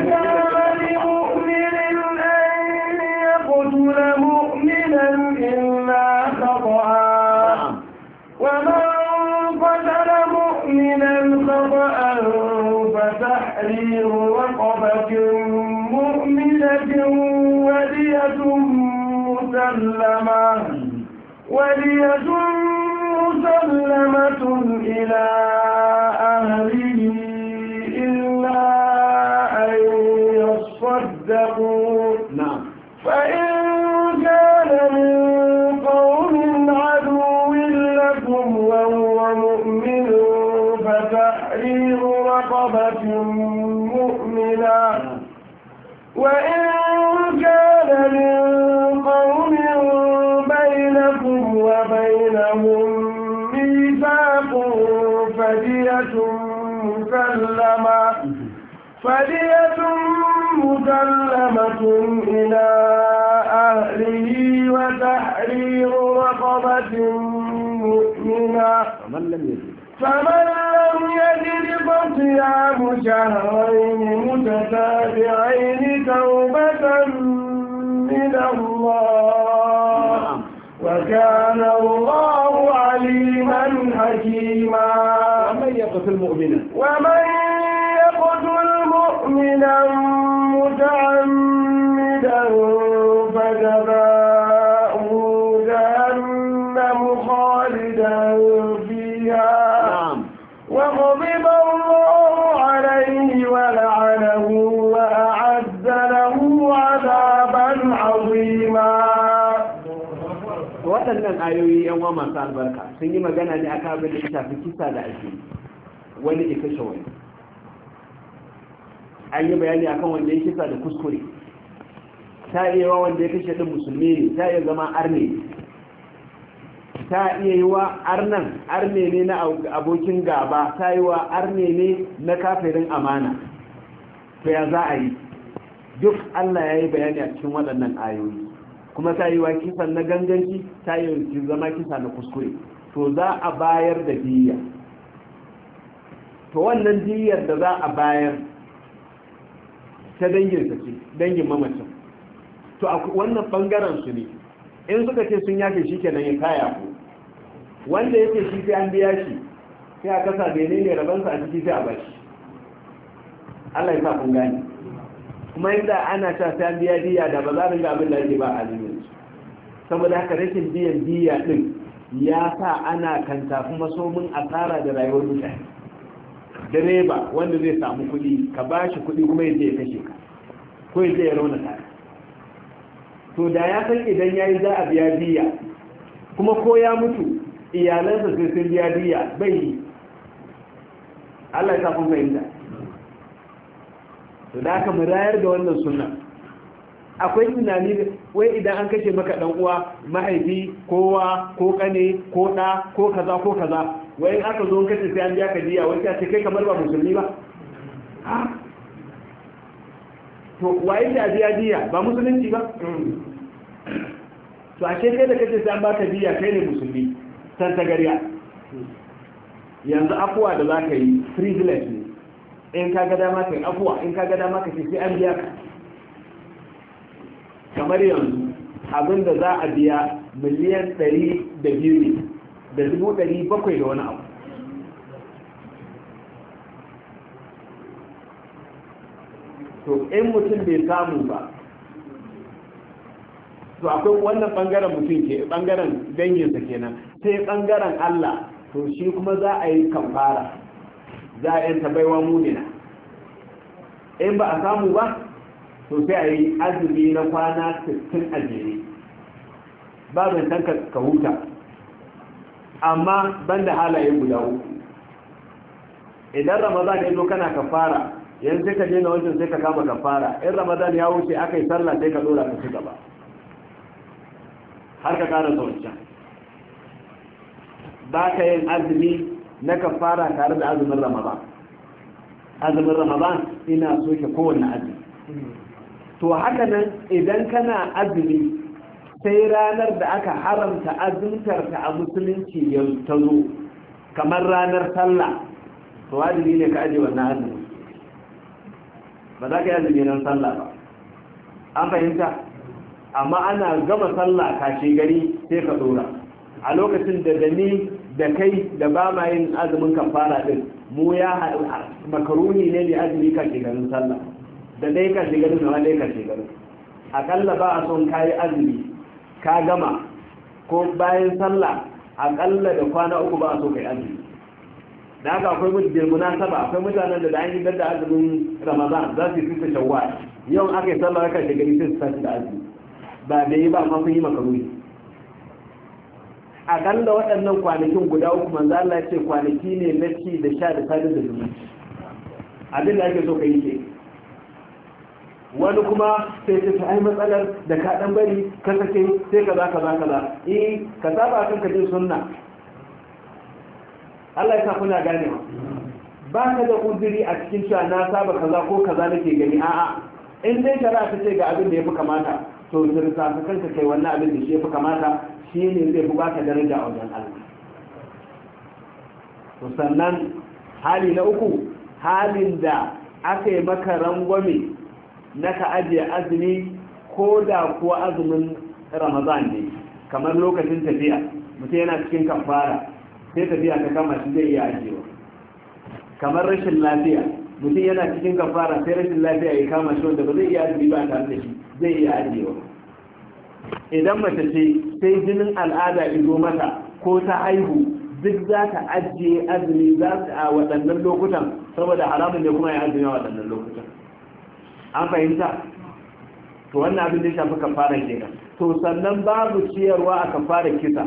يقتل مؤمنا إلا خطأ ومن قتل مؤمنا خطأ فتحرير رقبة مؤمنة ودية مسلمة مسلمة إلى أهله إلا أن يصدقوا نعم. فإن كان من قوم عدو لكم وهو مؤمن فتحرير رقبة مؤمنة وإن كان من قوم بينكم وبينهم ميثاق فدية مسلمة إلى أهله وتحرير رقبة مؤمنة فمن لم يجد فصيام شهرين متتابعين توبة من الله وكان الله عليما حكيما. ومن يقتل مؤمنا متعمدا فجزاؤه جهنم خالدا فيها وغضب الله عليه ولعنه وأعد له عذابا عظيما. waɗannan ayoyi yan uwa masu albarka sun yi magana ne akan abin da ya shafi kisa da ake wani ya kashe wani. An yi bayani akan wanda ya kisa da kuskure, ta iya wa wanda ya kashe din musulmi ne, ta iya zama arne, ta iya yi wa arne ne na abokin gaba, ta yi wa arne ne na kafirin amana. To ya za a yi? Duk Allah ya yi bayani a cikin waɗannan ayoyi. Kuma ta yi wa kisan na ganganci, ta yi zama kisa na kuskure. To za a bayar da diyya. To wannan diyyar da za a bayar ta danginsa ce, dangin mamacin. To a wannan bangaren su ne, in suka ce sun yafe shi kenan ya kaya ku. Wanda yake shi sai an biya shi, sai a kasa bene ne rabansa a ciki sai a bashi. Allah ya sa kun gani. Kuma inda ana cewa sai an biya diya da ba za a ga abin da yake ba a alimin. Saboda haka rashin biyan diya din ya sa ana kan tafi masomin asara da rayuwar mutane. Direba wanda zai samu kuɗi ka ba shi kuɗi kuma yaje ya kashe ka ko yaje ya rauna ka. To da ya san idan yayi za a biya diya kuma ko ya mutu iyalansa sai sun biya diya bai yi. Allah ya sa kun fahimta. To da aka murayar da wannan sunna akwai tunani wai idan an kashe maka dan uwa mahaifi kowa ko kane ko da ko kaza ko kaza wai in aka zo kace sai an biya ka diya wai ka ce kai kamar ba musulmi ba. To waye da biya diya ba musulunci ba. To ashe kai da kace sai an baka diya kai ne musulmi san ta gariya. Yanzu afuwa da zaka yi privilege ne. In ka ga dama kai afuwa in ka ga dama ka ce sai an biya ka. Kamar yanzu abinda za a biya miliyan 102 ne da 700 da wani abu. To in mutum bai samu ba, to akwai wannan bangaren mutum ke bangaren danginsa kenan, sai bangaren Allah to shi kuma za a yi kafara, za a yanta baiwa munina. In ba a samu ba to sai a yi azumi na kwana 60 a jere, ba zancen ka huta, amma banda halaye guda uku. Idan Ramadan ya zo kana kafara, yanzu sai ka je na wajen sai ka kama kafara. In Ramadan ya wuce aka yi sallah sai ka dora ka ci gaba har ka kara wancan. Ba ka yin azumi na kafara tare da azumin Ramadan. Azumin Ramadan ina soke kowanne azumi. To haka nan idan kana azumi sai ranar da aka haramta azumtarta a musulunci ya ta zo kamar ranar sallah, to wajibi ne ka aje wannan azumi. Ba za ka yi azumi nan sallah ba, an fahimta. Amma ana gama sallah kashe gari sai ka dora. A lokacin da ni da kai da ba ma yin azumin kafara din, mu ya makaruni ne da azumi kashe garin sallah, da dai kashe garin da dai kashe garin. Akalla ba a son kayi azumi ka gama ko bayan sallah akalla da kwana 3 ba a so kai azumi. Da haka akwai mutum munasaba, akwai mutanen da an yi da azumin Ramadan za su yi sita Shawwal, yau aka yi sallah aka shiga sai su tashi da azumi, ba da yi ba amma kun yi makaruhi. Akalla waɗannan kwanakin guda 3 manzo Allah ya ce kwanaki ne na ci da sha da sadar da zumunci, abin da ake so ka yi ke. Wani kuma sai ta ai matsalar da ka dan bari ka sake sai kaza ka saba kanka jin sunna. Allah ya sa kuna gane ba ka da uzuri a cikin cewa na saba kaza ko kaza nake gani, a'a in dai shari'a ta ce ga abin da yafi kamata to zurta ka kanka kai wannan abin da shi yafi kamata, shine zai fi baka daraja a wajen Allah. To sannan hali na 3, halin da aka yi maka rangwame na ka ajiye azumi ko da kuwa azumin Ramadan ne, kamar lokacin tafiya mutum yana cikin kafara sai tafiya ta kama shi zai iya ajiyewa, kamar rashin lafiya mutum yana cikin kafara sai rashin lafiya ya kama shi wanda ba zai iya azumi ba tare da shi zai iya ajiyewa. Idan mace ce sai jinin al'ada izo mata ko ta haihu duk za ta ajiye azumi za su a waɗannan lokutan, saboda haramun ne kuma ya azumi a waɗannan lokutan. An fahimta? To wannan abin da ya shafi kafara kenan. To sannan babu ciyarwa a kafara kisa.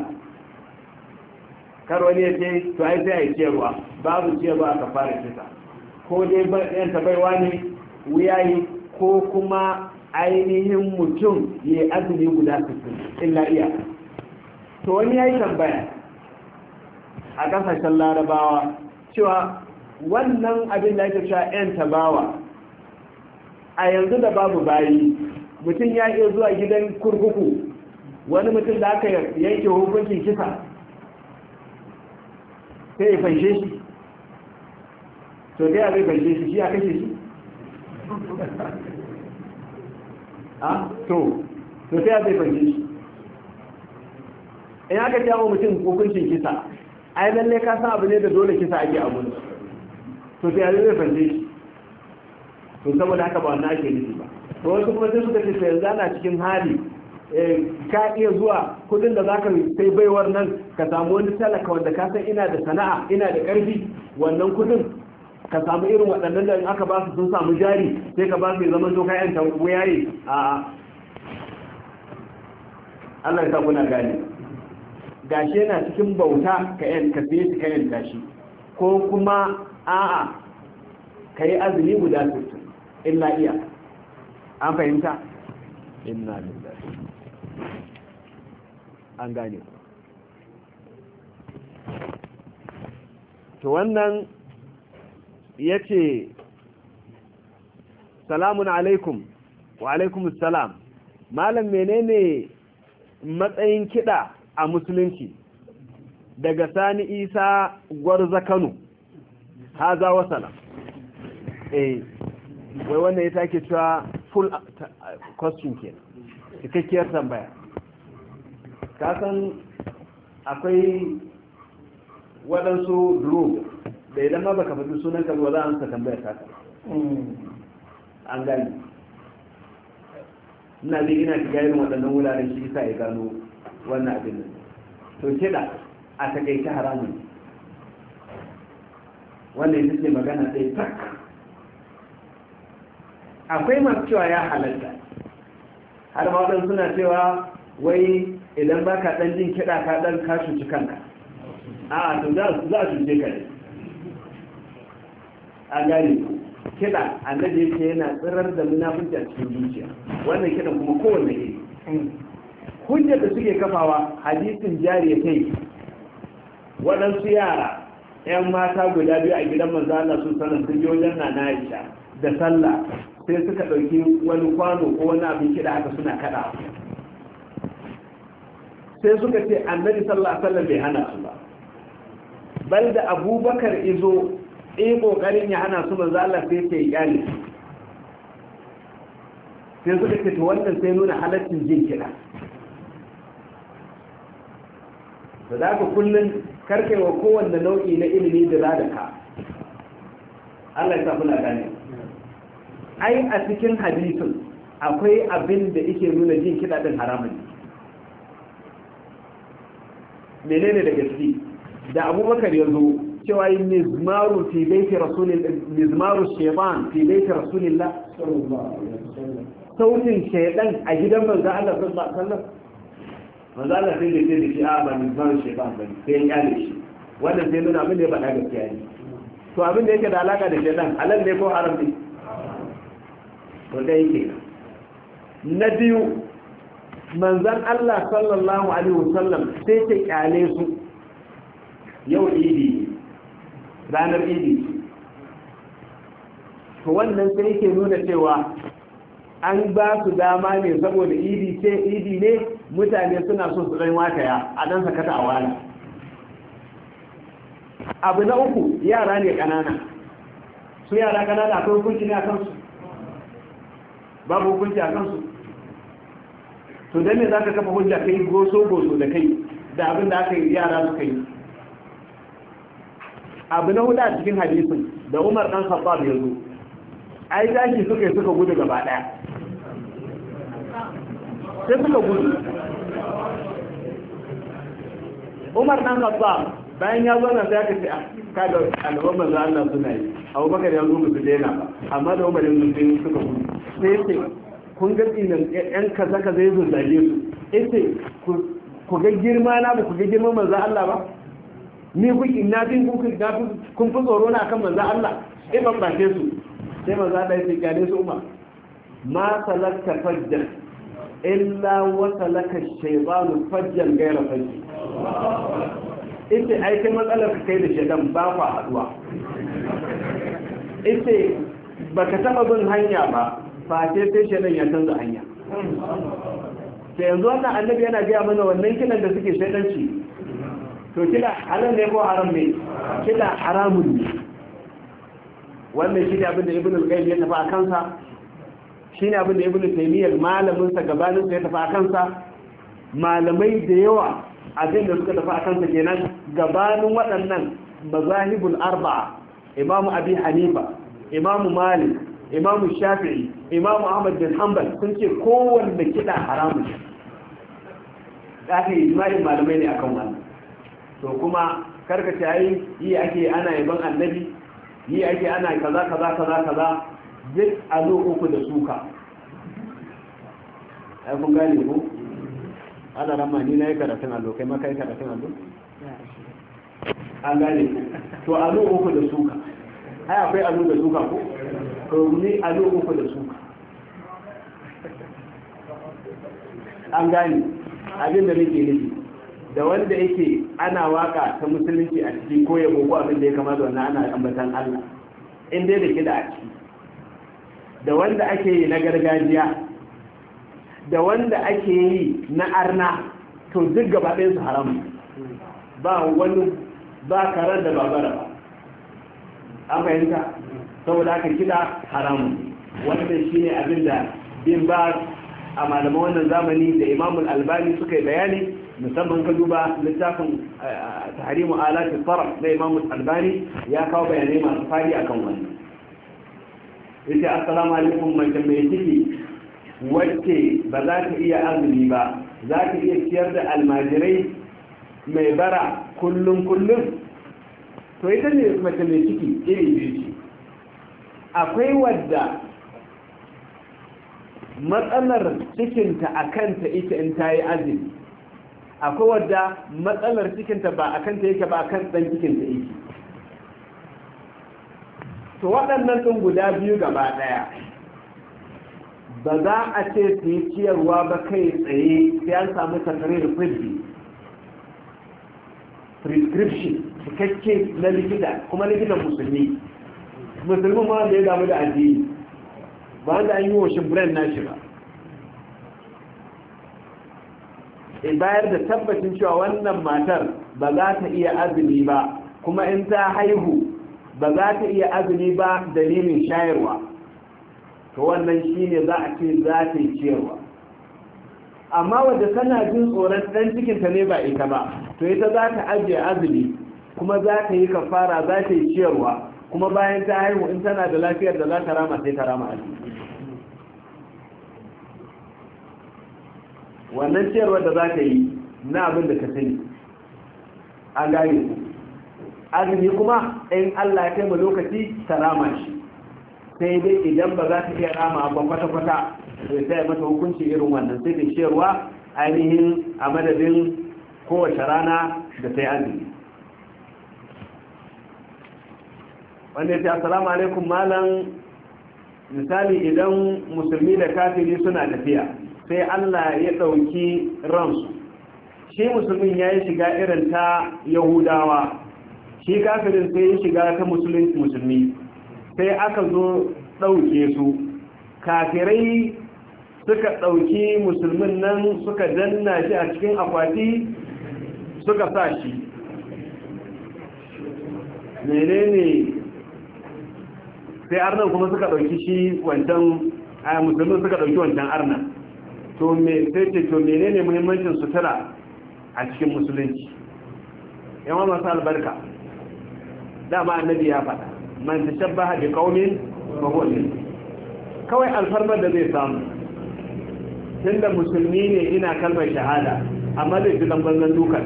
Kar wani ya ce to ai sai a yi ciyarwa, babu ciyarwa a kafara kisa. Ko dai yanta baiwa ne wuyayi ko kuma ainihin mutum ya yi azumi guda 60 illa iya. To wani ya yi tambaya a kasashen Larabawa cewa wannan abin da ake cewa yanta bawa a yanzu da babu bayi, mutum ya iya zuwa gidan kurkuku, wani mutum da aka yanke hukuncin kisa sai ya fanshe shi, to dai a zai fanshe shi ya kashe shi to sai a zai fanshe shi. in aka jawo mutum hukuncin kisa, ai lalle ka san abu ne da dole kisa ake abu, to sai a zai fanshe shi. To saboda haka ba wannan ake nufi ba. To wasu kuma sai suka ce yanzu ana cikin hali ka iya zuwa kudin da zaka sai baiwar nan ka samu wani talaka wanda ka san ina da sana'a ina da karfi, wannan kudin ka samu irin waɗannan da in aka ba su sun samu jari sai ka ba su ya zama to kayan ta wuyaye. a Allah ya sa kuna gane, gashi yana cikin bauta ka sai shi kayan tashi, ko kuma a'a kai azumi guda 60 illa iya. An fahimta? Inna lillahi. An gane. To wannan yace salamun alaikum wa alaikumus salam, malam menene matsayin kida a musulunci? Daga Sani Isa Gwarza Kano. Haza wa salam. Wai wannan ya take cewa full question ke, cikakkiyar tambaya. Ka san akwai waɗansu group da idan ma baka faɗi sunan ka ba za a amsa tambayar ta. An gani. Ina zai ina shiga irin waɗannan wuraren shi isa ya gano wannan abin nan. To kiɗa a takaice haramun. Wannan ita ce magana ɗaya tak. Akwai masu cewa ya halatta, har ma waɗansu suna cewa wai idan ba ka ɗan jin kiɗa ka ɗan ka cuci kanka. A to za a cuce ka ne. A gani kiɗa annabi yake yana tsirar da munafunci a cikin zuciya, wannan kiɗan kuma kowanne iri. Hujjar da suke kafawa hadisin jariya kai, waɗansu yara 'yan mata guda biyu a gidan manzo Allah sun sanar sun je wajen Nana Aisha da sallah, sai suka ɗauki wani kwano ko wani abin kiɗa haka suna kaɗa, sai suka ce annabi sallallahu alaihi wasallam bai hana su ba, bal da Abubakar izo kokarin ya hana su manzo Allah sai ya kyale, sai suka ce to wannan sai nuna halaccin jin kiɗa. da za ka kullum karkewa kowanne nau'i na ilimi da za da ka. Allah ya sa kuna gane. Ai a cikin hadisin akwai abin da yake nuna jin kiɗa ɗin haramun. menene da gaske da abubakar ya zo cewa yi mizmaru fi baiti rasulillah, mizmaru shaytan fi baiti rasulillah, sautin shaytan a gidan manzo Allah sallallahu alaihi wasallam. manzo Allah sai da shi a ba mizmaru shaytan bane, sai ya kyale shi. wannan sai nuna abin da ya faɗa gaskiya ne. to abin da yake da alaka da shaytan halal ne ko haram ne? to dai yake. na biyu, manzon Allah sallallahu alaihi wasallam sai ta kyale su. yau idi, ranar idi, to wannan sai yake nuna cewa an ba su dama ne saboda idi ne, mutane suna so su ɗan wataya a ɗan sakata a wani. abu na uku, yara ne ƙanana. su yara ƙanana akwai hukunci ne a kansu? babu hukunci a kansu. to don ne za ka kafa hujja kai goso da kai da abin da aka yi yara suka yi? abu na hudu a cikin hadisin da Umar dan Khattab ya zo, ai tashi suka gudu gaba daya, sai suka gudu. Umar dan Khattab bayan ya zo na sai aka ce kaga al'umma manzo Allah suna yi, Abubakar ya zo musu daina ba, amma da Umar ya zo sai suka gudu. sai ce kun ga tsinan yan kaza zai zo zage su, yace ku ga girma na ba ku ga girman manzo Allah ba? ni kuki na bin kun fi tsoro na kan manzo Allah in ban bace su. sai manzo Allah ya ce kyale su Umar, ma salakta fajjan illa wa salaka shaytanu fajjan ghayra fajji. ita ai kai matsalar kai da shaytan ba ku haduwa. ita baka taba bin hanya ba fa sai shaytan ya canza hanya. sai yanzu wannan annabi yana ga mana wannan kinan da suke shaytanci, to kila halal ne ko haram ne? kila haramun ne. wannan shi ne abin da ibn al-qayyim ya tafi a kansa, shi ne abin da ibn taymiyyah malamin sa gabanin sa ya tafi a kansa, malamai da yawa abin da suka tafi a kansa kenan gabanin waɗannan mazahibul arba'a, imam abi hanifa, imam malik, imam shafi'i, imam ahmad bin hanbal sun ce kowanne kida haramun ne. aka yi ijma'in malamai ne akan wannan. to kuma karkace ai yi ake ana yaban annabi, yi ake ana kaza duk alo uku da suka. ai kun gane ko ana ramma ni nayi karatun allo, kai ma kai karatun allo, an gane to alo uku da suka. ai akwai alo da suka ko to ni alo uku da suka. an gane abin da nake nufi, da wanda yake ana waka ta musulunci a ciki ko yabo ko abin da ya kama da wannan ana ambatan Allah in dai da kida a ciki, da wanda ake yi na gargajiya, da wanda ake yi na arna, to duk gaba ɗayan su haramu. ba wani ba karar da babara ba. an fahimta? saboda aka kida haramu. wannan shine abin da bin ba a malaman wannan zamani da Imamul Albani suka yi bayani, musamman ka duba littafin tahrimu alati sarf na Imam Albani ya kawo bayanai masu fadi akan wannan. yace assalamu alaikum, mai tambaye ciki wacce ba za ta iya azumi ba, za ta iya ciyar da almajirai mai bara kullum? to ita ne mace mai ciki iri biyu ce. akwai wadda matsalar cikinta a kanta ita in ta yi azumi, akwai wadda matsalar cikinta ba a kanta yake ba a kan ɗan cikinta yake. to waɗannan ɗin guda biyu gaba ɗaya ba za a ce su yi ciyarwa ba kai tsaye, sai an samu takarir fiddi prescription cikakke na likita, kuma likitan musulmin ma wanda ya damu da addini, ba wanda an yi washin brand nashi ba. bayar da tabbacin cewa wannan matar ba za ta iya azumi ba, kuma in ta haihu ba za ta iya azumi ba dalilin shayarwa, to wannan shine za a ce za ta yi ciyarwa. amma wadda tana jin tsoron dan cikinta ne ba ita ba, to ita za ta ajiye azumi kuma za ta yi kafara, za ta yi ciyarwa, kuma bayan ta haihu in tana da lafiyar da za ta rama sai ta rama azumi. wannan ciyarwar da za ka yi na abin da ka sani an gane ku. Azumi kuma in Allah ya kai mu lokaci ta rama shi, sai dai idan ba za ta iya rama ba kwata-kwata sai mata hukunci irin wannan, sai ta ciyarwa ainihin a madadin kowace rana da ta yi azumi. wanda ya ce assalamu alaikum malam, misali idan musulmi da kafiri suna tafiya sai Allah ya ɗauki ransu, shi musulmin ya yi shiga irin ta yahudawa, shi kafirin sai ya shiga ta musulmi, sai aka zo ɗauke su, kafirai suka ɗauki musulmin nan suka danna shi a cikin akwati suka sa shi, menene sai arnan kuma suka ɗauki shi wancan a musulmin suka ɗauki wancan arnan, to sai ce to menene muhimmancin sutura a cikin musulunci? yawan masu albarka, dama annabi ya faɗa man tashabbaha bi qaumin fa huwa minhum, kawai alfarmar da zai samu tunda musulmi ne ina kalmar shahada amma zai ji dan banzan dukan,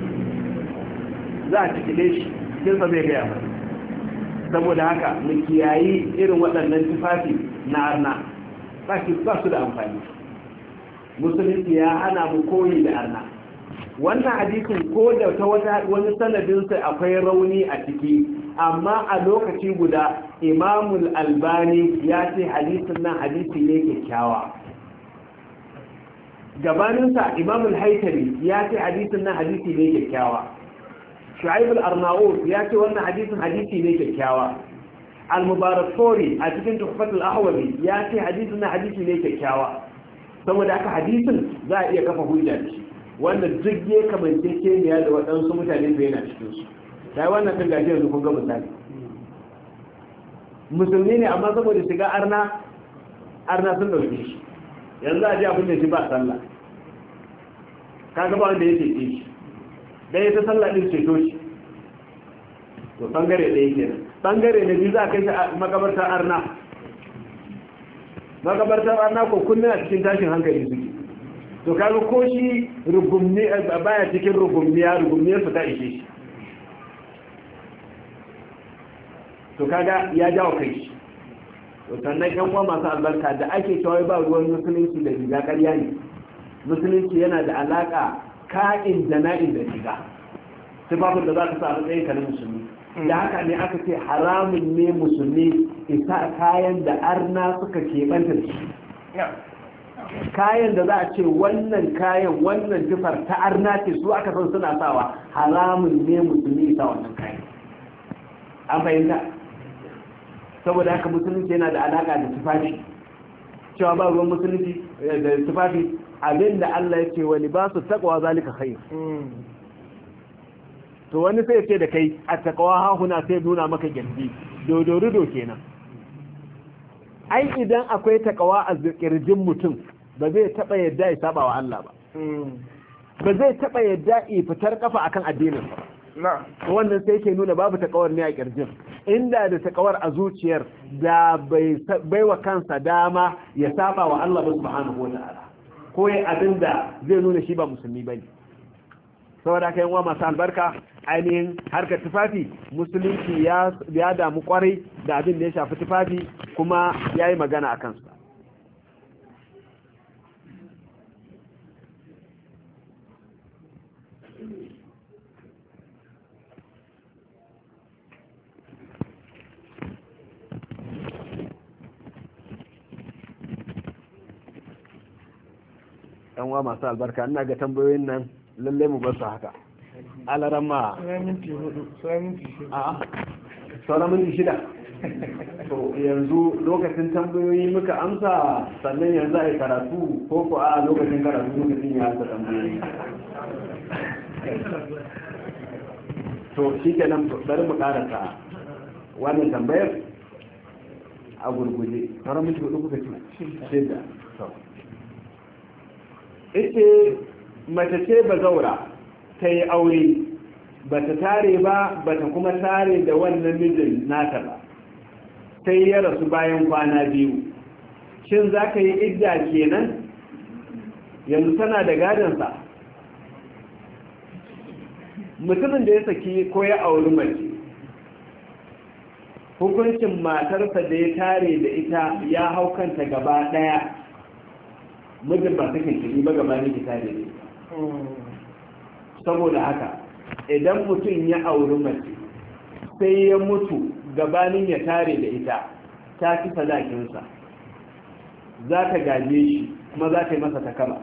za a cikile shi kinsa zai gaya ba. Saboda haka mu kiyayi irin waɗannan tufafi na arna, ba su da amfani. Musulunci ya hana mu koyi da arna. Wannan hadisin ko da ta wani sanadinsa akwai rauni a ciki, amma a lokaci guda Imamul Albani ya ce hadisin nan hadisi ne kyakkyawa. Gabaninsa Imamul Haitami ya ce hadisin nan hadisi ne kyakkyawa. Shu'aib al-Arnaud ya ce wannan hadisin hadisi ne kyakkyawa. Al-Mubarakfuri a cikin Tuhfatul Ahwazi ya ce hadisin nan hadisi ne kyakkyawa. Saboda haka hadisin za a iya kafa hujja da shi, wanda duk ya kamance keniya da waɗansu mutane su yana cikin su. Sai wannan kan gashi yanzu kun ga misali. Musulmi ne amma saboda shiga arna sun dauke shi. Yanzu a ji abin da shi ba sallah. Kaga ba wanda ya ce shi. dai ta sallah din ceto shi, to bangare ɗaya kenan. Bangare na biyu za a kai shi makabartar arna ko kullum a cikin tashin hankali suke, to kaga ko shi rugumni baya cikin rugumniyar su ta ishe shi, to kaga ya jawo kai shi. To sannan yan uwa masu albarka da ake cewa ba ruwan musulunci da riga, ƙarya ne. Musulunci yana da alaka ka'in da na'in da riga, tufafin da za ka sa a matsayin ka na musulmi. Da haka ne aka ce haramun ne musulmi isa kayan da arna suka keɓanta da shi. Kayan da za a ce wannan tufar ta arna ce su aka san suna sawa, haramun ne musulmi isa wannan kayan. An fahimta? Saboda haka musulunci yana da alaka da tufafi, cewa ba ruwan musulunci da tufafi, abinda Allah ya ce wa libasu taqwa zalika khair. To wani sai ce da kai a taqwa hahuna sai nuna maka gindi dodorido kenan. Ai idan akwai taqwa a kirjin mutum ba zai taba yadda ya saba wa Allah ba, ba zai taba yadda ya fitar kafa akan addinin ba. Wannan sai ke nuna babu taqawar ne a kirjin. Inda da taqawar a zuciyar da bai wa kansa dama ya saba wa Allah subhanahu wa ta'ala, ko ya abinda zai nuna shi ba musulmi bane. Saboda kai wa masu albarka, ainihin harkar tufafi musulunci ya damu kwarai da abin da ya shafi tufafi, kuma ya yi magana a kansa. yan wa masu albarka, ina ga tambayoyin nan lallai mu basu haka. Alaran ma sauran minti shida. To yanzu lokacin tambayoyi muka amsa, sannan yanzu a yi karatu ko a lokacin karatu lokacin ya amsa tambayoyi. To shi ke nan bari mu karasa wannan tambayar a gurguje. Sauran minti hudu kuka ce shida. Ita mace ce ba zaura ta yi aure, ba ta tare ba, ba ta kuma tare da wannan mijin nata ba, sai ya rasu bayan kwana biyu. Shin za ka yi idda kenan? Yanzu tana da gadonsa? mutumin da ya saki ko ya auri mace hukuncin matarsa da ya tare da ita ya hau kanta gaba daya, mijin ba take shiri ba gaba ne ki tare da ita. Saboda haka idan mutum ya auri mace sai ya mutu gabanin ya tare da ita, ta fi sadakinsa, za ta gaje shi kuma za ta yi masa takaba.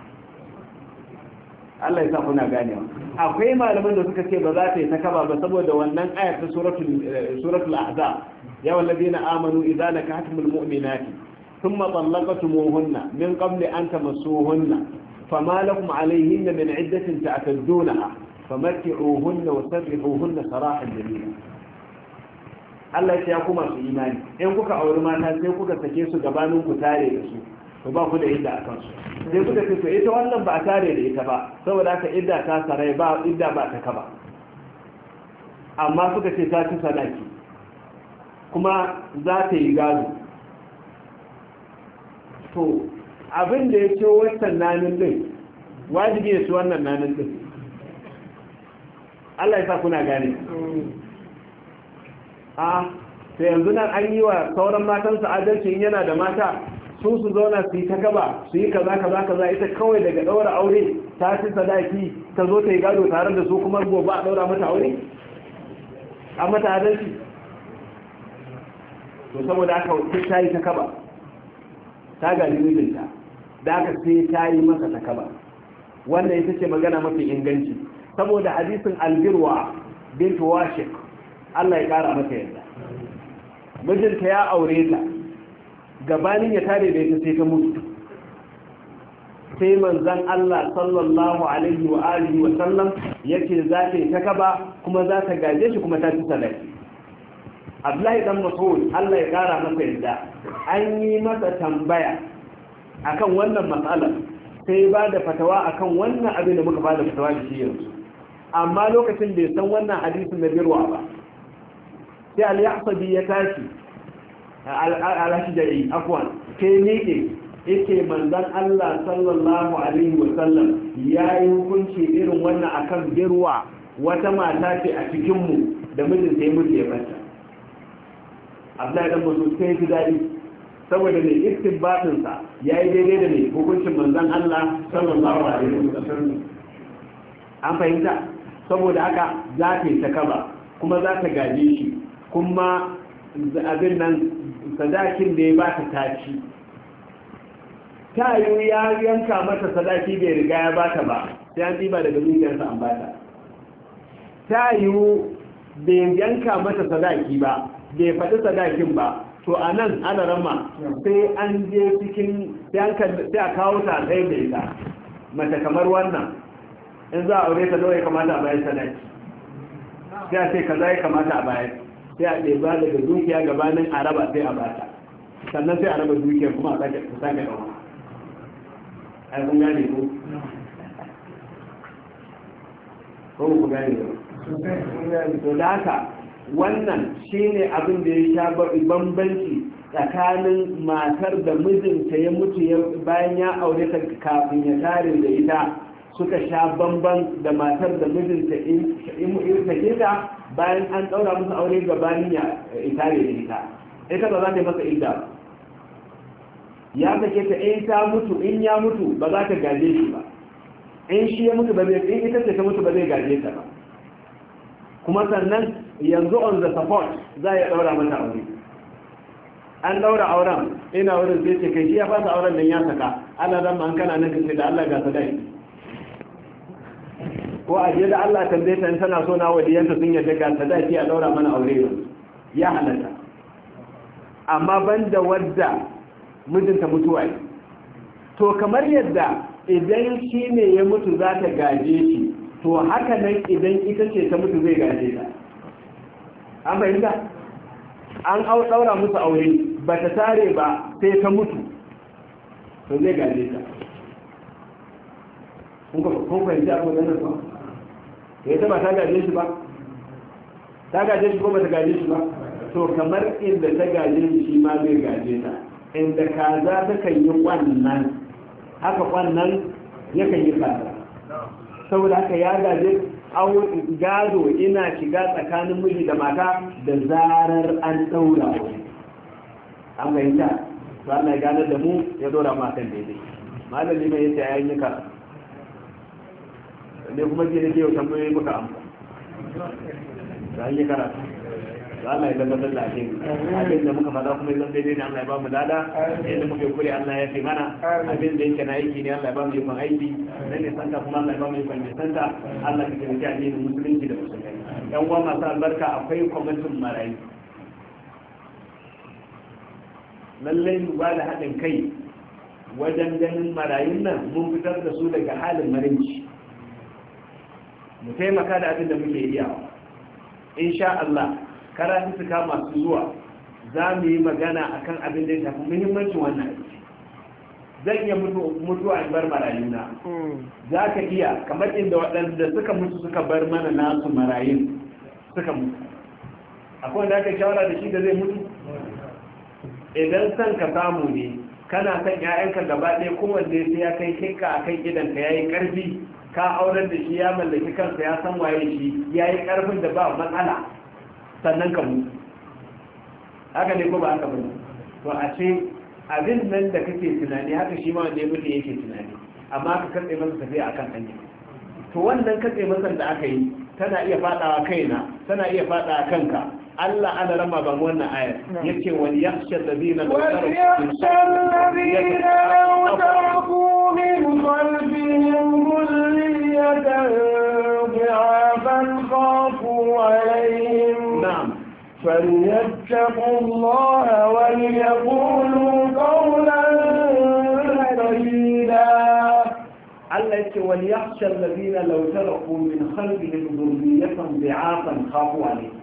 Allah ya sa kuna ganewa. Akwai malaman da suka ce ba za ta yi takaba ba saboda wannan ayar ta suratul ahzab, ya wallazina amanu idza nakahtumul mu'minati thumma talaqtumuhunna min qabli an tamassuhunna fama lakum alayhinna min iddatin ta'taddunaha famatti'uhunna wasarrihuhunna sarahan jamila. Allah ya ku masu imani, in kuka auri mata sai kuka sake su gabanin ku tare da su, to ba ku da idda a kansu. Sai kuka ce to ita wannan ba a tare da ita ba, saboda haka idda ta sarai ba, idda ba ta kaba. Amma suka ce ta ci sadaki, kuma za ta yi gado. To abin da ya ce wancan nanin din, wajibi ya ci wannan nanin din. Allah ya sa kuna gane. Sai yanzu nan an yi wa sauran matansa adalci in yana da mata su zauna su yi ta gaba su yi kaza ita kawai daga daura aure ta ci sadaki ta zo ta yi gado tare da su kuma gobe a daura mata aure a mata adalci. To saboda aka sai ta yi ta kaba, ta gani mijinta da aka sai ta yi masa ta kaba. Wannan ita ce magana mafi inganci saboda hadisin albirwa bintu washik, Allah ya kara mata yadda mijinta ya aure ta gabanin ya tare da ita sai ta mutu, sai manzon Allah sallallahu alaihi wa alihi wa sallam yake za ta yi ta kaba kuma za ta gaje shi kuma ta ci sadaki. Abdullahi dan Mas'ud Allah ya kara masa yadda an yi masa tambaya akan wannan matsalar sai ba da fatawa akan wannan abin da muka ba da fatawa da shi yanzu, amma lokacin bai san wannan hadisin na birwa ba. Sai al-Yahsabi ya tashi al-Ashja'i afwan kai ne yake manzon Allah sallallahu alaihi wa sallam yayi hukunci irin wannan akan birwa, wata mata ce a cikin mu da mijin sai mutu ya bata. Abdullahi dan Mas'ud sai ji dadi saboda ne istinbatin sa yayi daidai da ne hukuncin manzon Allah sallallahu alaihi wa sallam. An fahimta, saboda haka za ta yi ta kaba kuma za ta gaje shi, kuma abin nan sadakin da ya ba ta taci. Ta yi ya yanka mata sadaki bai riga ya ba ta ba, sai an ɗiba daga dukiyarsa an ba ta. Ta yi bai yanka mata sadaki ba, bai faɗi sadakin ba, to a nan ana rama sai an je cikin sai a kawo ta ɗaya da ita. Mace kamar wannan, in za a aure ta nawa ya kamata a bayar sadaki, sai a ce kaza ya kamata a bayar, sai a ɗeba daga dukiya gabanin a raba sai a bata, sannan sai a raba dukiya kuma a sake ɗauka. ai kun gane ko ku gane ba. To da haka wannan shine abin da ya sha bambanci tsakanin matar da mijinta ya mutu bayan ya aure ta kafin ya tare da ita, suka sha bamban da matar da mijinta in sake ta bayan an ɗaura musu aure gabanin ya tare da ita. Ita ba za ta yi masa idda ba, ya sake ta in ta mutu, in ya mutu ba za ta gaje shi ba, in shi ya mutu ba zai, in ita ce ta mutu ba zai gaje ta ba. Kuma sannan yanzu on the support za ya ɗaura mata aure, an ɗaura auren ina wurin sai ce kai shi ya fasa auren nan ya saka, ana zama an kana nan kace da Allah ga sadaki, ko a je da Allah tambaye ta in tana so na wadiyanta sun yadda ga sadaki a ɗaura mana aure ya halatta. Amma banda wadda mijinta mutuwa ne, to kamar yadda idan shi ne ya mutu za ta gaje shi, to haka nan idan ita ce ta mutu zai gaje ta. An fahimta? An ɗaura musu aure ba ta tare ba sai ta mutu, to zai gaje ta. Kun fahimci abu da nan ba? Ya ta ba ta gaje shi ba? Ta gaje shi ko ba ta gaje shi ba? To kamar inda ta gaje shi ma zai gaje ta. Inda kaza ta kan yi kwannan, haka kwannan ya kan yi kaza. Saboda haka ya gaje gado ina shiga tsakanin miji da mata da zarar an daura an fahimta to Allah ya gane da mu ya dora mu akan daidai malami mai yace ayin nika ne kuma ji nake yau tambayoyi muka amsa da an yi karatu da Allah ya tabbatar da ake abin da muka faɗa kuma zan daidai ne Allah ya ba mu lada yadda muka yi kure Allah ya fi mana abin da yake na aiki ne Allah ya ba mu ikon aiki na nisanta kuma Allah ya ba mu ikon nisanta Allah ya taimaki addinin musulunci da musulmai yan uwa masu albarka akwai kwamitin marayu lallai mu ba da haɗin kai wajen ganin marayun nan mun fitar da su daga halin marinci mu taimaka da abin da muke iyawa insha Allah karatu suka masu zuwa za mu yi magana akan abin da ya shafi muhimmancin wannan aiki zan iya mutuwa in bar marayuna za ka iya kamar inda waɗanda suka mutu suka bar mana nasu marayun suka mutu akwai wanda aka shawara da shi da zai mutu idan son ka samu ne kana son 'ya'yanka gaba ɗaya kowanne sai ya kai kinka a kan idanka ya yi ƙarfi ka aurar da shi ya mallaki kansa ya san waye shi ya yi ƙarfin da ba matsala sannan ka mutu haka ne ko ba haka bane to a ce abin nan da kake tunani haka shi ma wanda ya mutu yake tunani amma ka katse masa tafiya akan hanya to wannan katse masa da aka yi tana iya fadawa kaina tana iya fadawa kanka Allah ana rama ban wannan ayar yace wal yakhsha alladhina law taraku min qalbihim dhurriyatan dha'afan khafu alayhim na'am فليتقوا الله وليقولوا قولا سديدا Allah yake wal yakhsha alladhina law taraku min khalfihim dhurriyatan dha'afan khafu alayhim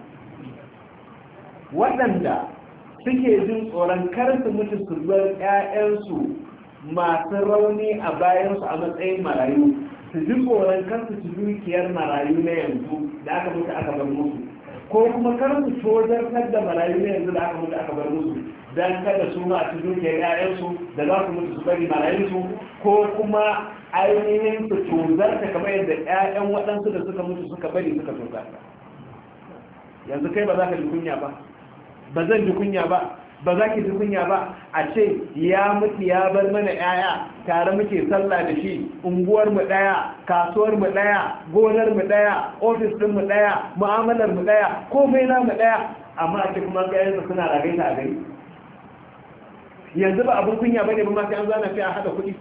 waɗanda suke jin tsoron kar su mutu su bar ƴaƴansu masu rauni a bayansu a matsayin marayu su ji tsoron kar su ci dukiyar marayu na yanzu da aka mutu aka bar musu ko kuma kar su tozartar da marayu na yanzu da aka mutu aka bar musu don kada su ma ci dukiyar ƴaƴansu da za su mutu su bari marayunsu ko kuma ainihin su tozarta kamar yadda ƴaƴan waɗansu da suka mutu suka bari suka tozarta yanzu kai ba za ka ji kunya ba ba zan ji kunya ba ba za ki ji kunya ba a ce ya mutu ya bar mana yaya tare muke sallah da shi unguwar mu daya kasuwar mu daya gonar mu daya ofis din mu daya mu'amalar mu daya komai na mu daya amma a ce kuma kayan suna ragaita a gari yanzu ba abun kunya bane ba ma sai an zana sai a hada kuɗi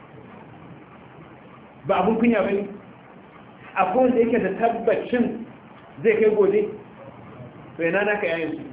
ba abun kunya bane akwai wanda yake da tabbacin zai kai gobe to ina naka yayin su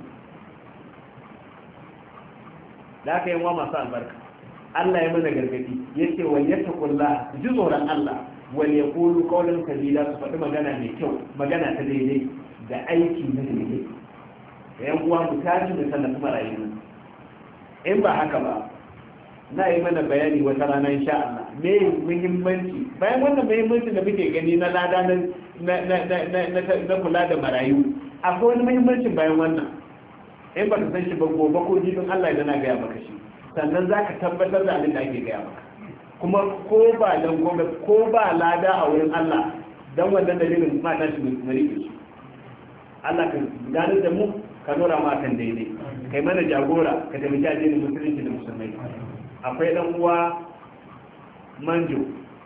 da aka yi wa masu albarka Allah ya mana gargadi yake wal yattaqullah ji tsoron Allah wal yaqulu qawlan sadida su faɗi magana mai kyau magana ta daidai da aiki na daidai da yan uwa mu tashi mu sallafi marayu in ba haka ba na yi mana bayani wata rana insha Allah me muhimmanci bayan wannan muhimmanci da muke gani na lada na kula da marayu akwai wani muhimmancin bayan wannan in ba ka san shi ba gobe ko jibin Allah idan na gaya maka shi sannan za ka tabbatar da abin da ake gaya maka kuma ko ba dan gobe ko ba lada a wurin Allah dan wannan dalilin ma tashi mu rike shi Allah ka gane da mu ka nora ma kan daidai kai mana jagora ka taimaki addinin musulunci da musulmai akwai dan uwa manjo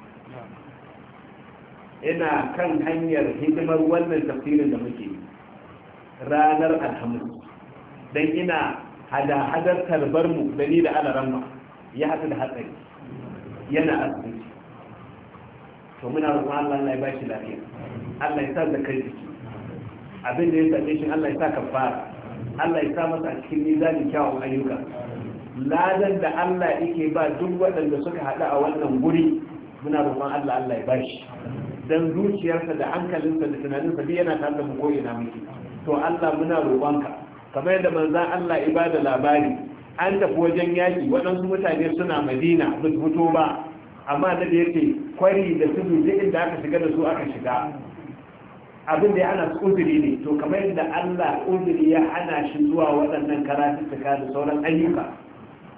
ina kan hanyar hidimar wannan tafsirin da muke ranar alhamis dan ina hada-hadar tarbar mu da ni da alaramma ya haɗu da hatsari yana asibiti to muna roƙon Allah ya ba shi lafiya Allah ya sa da kai jiki abin da ya same shi Allah ya sa kafara Allah ya sa masa a cikin mizanin kyawun ayyuka ladan da Allah yake ba duk waɗanda suka haɗu a wannan guri muna roƙon Allah ya ba shi dan zuciyarsa da hankalinsa da tunaninsa duk yana tare da mu ko ina muke to Allah muna roƙonka kamar yadda manzan Allah ibada labari an tafi wajen yaki waɗansu mutane suna madina ba su fito ba amma da yake kwari da tudu duk inda aka shiga da su aka shiga abin da ya hana su uzuri ne to kamar yadda Allah uzuri ya hana shi zuwa waɗannan karatuttuka da sauran ayyuka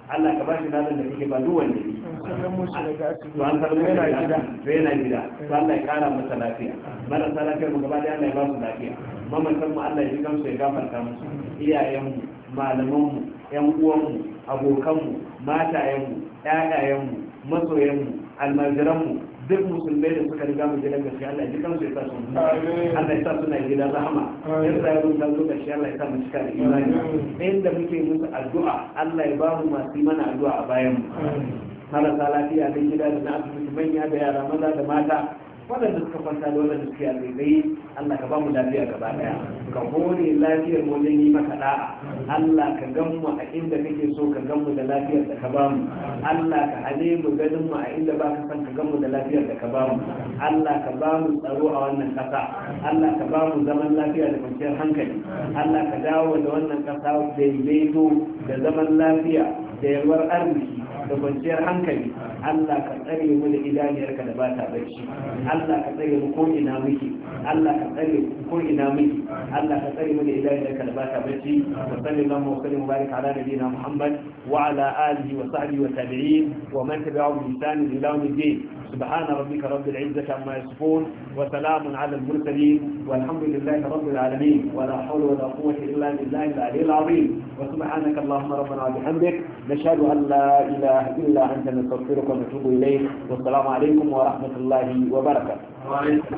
Allah ka bashi ladan da kake ba duk wanda ne sallan musu daga asibiti to an karbo yana yana gida gida yana gida to Allah ya kara masa lafiya marasa lafiyar mu gaba da Allah ya ba su lafiya mamatan mu Allah ya ji kansu ya gafarta musu iyayen mu malaman mu yan uwan mu abokan mu matayen mu ƴaƴayen mu masoyan mu almajiran mu duk musulmai da suka riga mu gidan gaskiya Allah ya ji kansu ya sa su Allah ya sa suna gidan rahama ya sa ya rubuta zo gaskiya Allah ya sa mu cika da imani inda muke musu addu'a Allah ya ba mu masu yi mana addu'a a bayan mu marasa lafiya da gida da na asibiti manya da yara maza da mata waɗanda suka kwanta da waɗanda suke alzai Allah ka ba mu lafiya gaba daya ka hore lafiyar mu wajen yi maka da'a Allah ka gan mu a inda kake so ka gan mu da lafiyar da ka ba mu Allah ka hane mu ganin mu a inda ba ka san ka gan mu da lafiyar da ka ba mu Allah ka ba mu tsaro a wannan ƙasa Allah ka ba mu zaman lafiya da kwanciyar hankali Allah ka dawo da wannan ƙasa daidaito da zaman lafiya da yalwar arziki da kwanciyar hankali Allah ka tsare mu da idaniyarka da ba ta bacci Allah ka tsare mu ko ina muke Allah ka tsare mu ko ina muke Allah ka tsare mu da idaniyarka da ba ta bacci wa sallallahu wa sallam barik ala nabiyina Muhammad wa ala alihi wa sahbihi wa tabi'in wa man tabi'ahum bi ihsan ila yawm الدين سبحان ربك رب العزة عما يصفون وسلام على المرسلين والحمد لله رب العالمين ولا حول ولا قوة إلا بالله العلي العظيم وسبحانك اللهم ربنا وبحمدك نشهد أن لا إله إلا أنت نستغفرك ونتوب إليك والسلام عليكم ورحمة الله وبركاته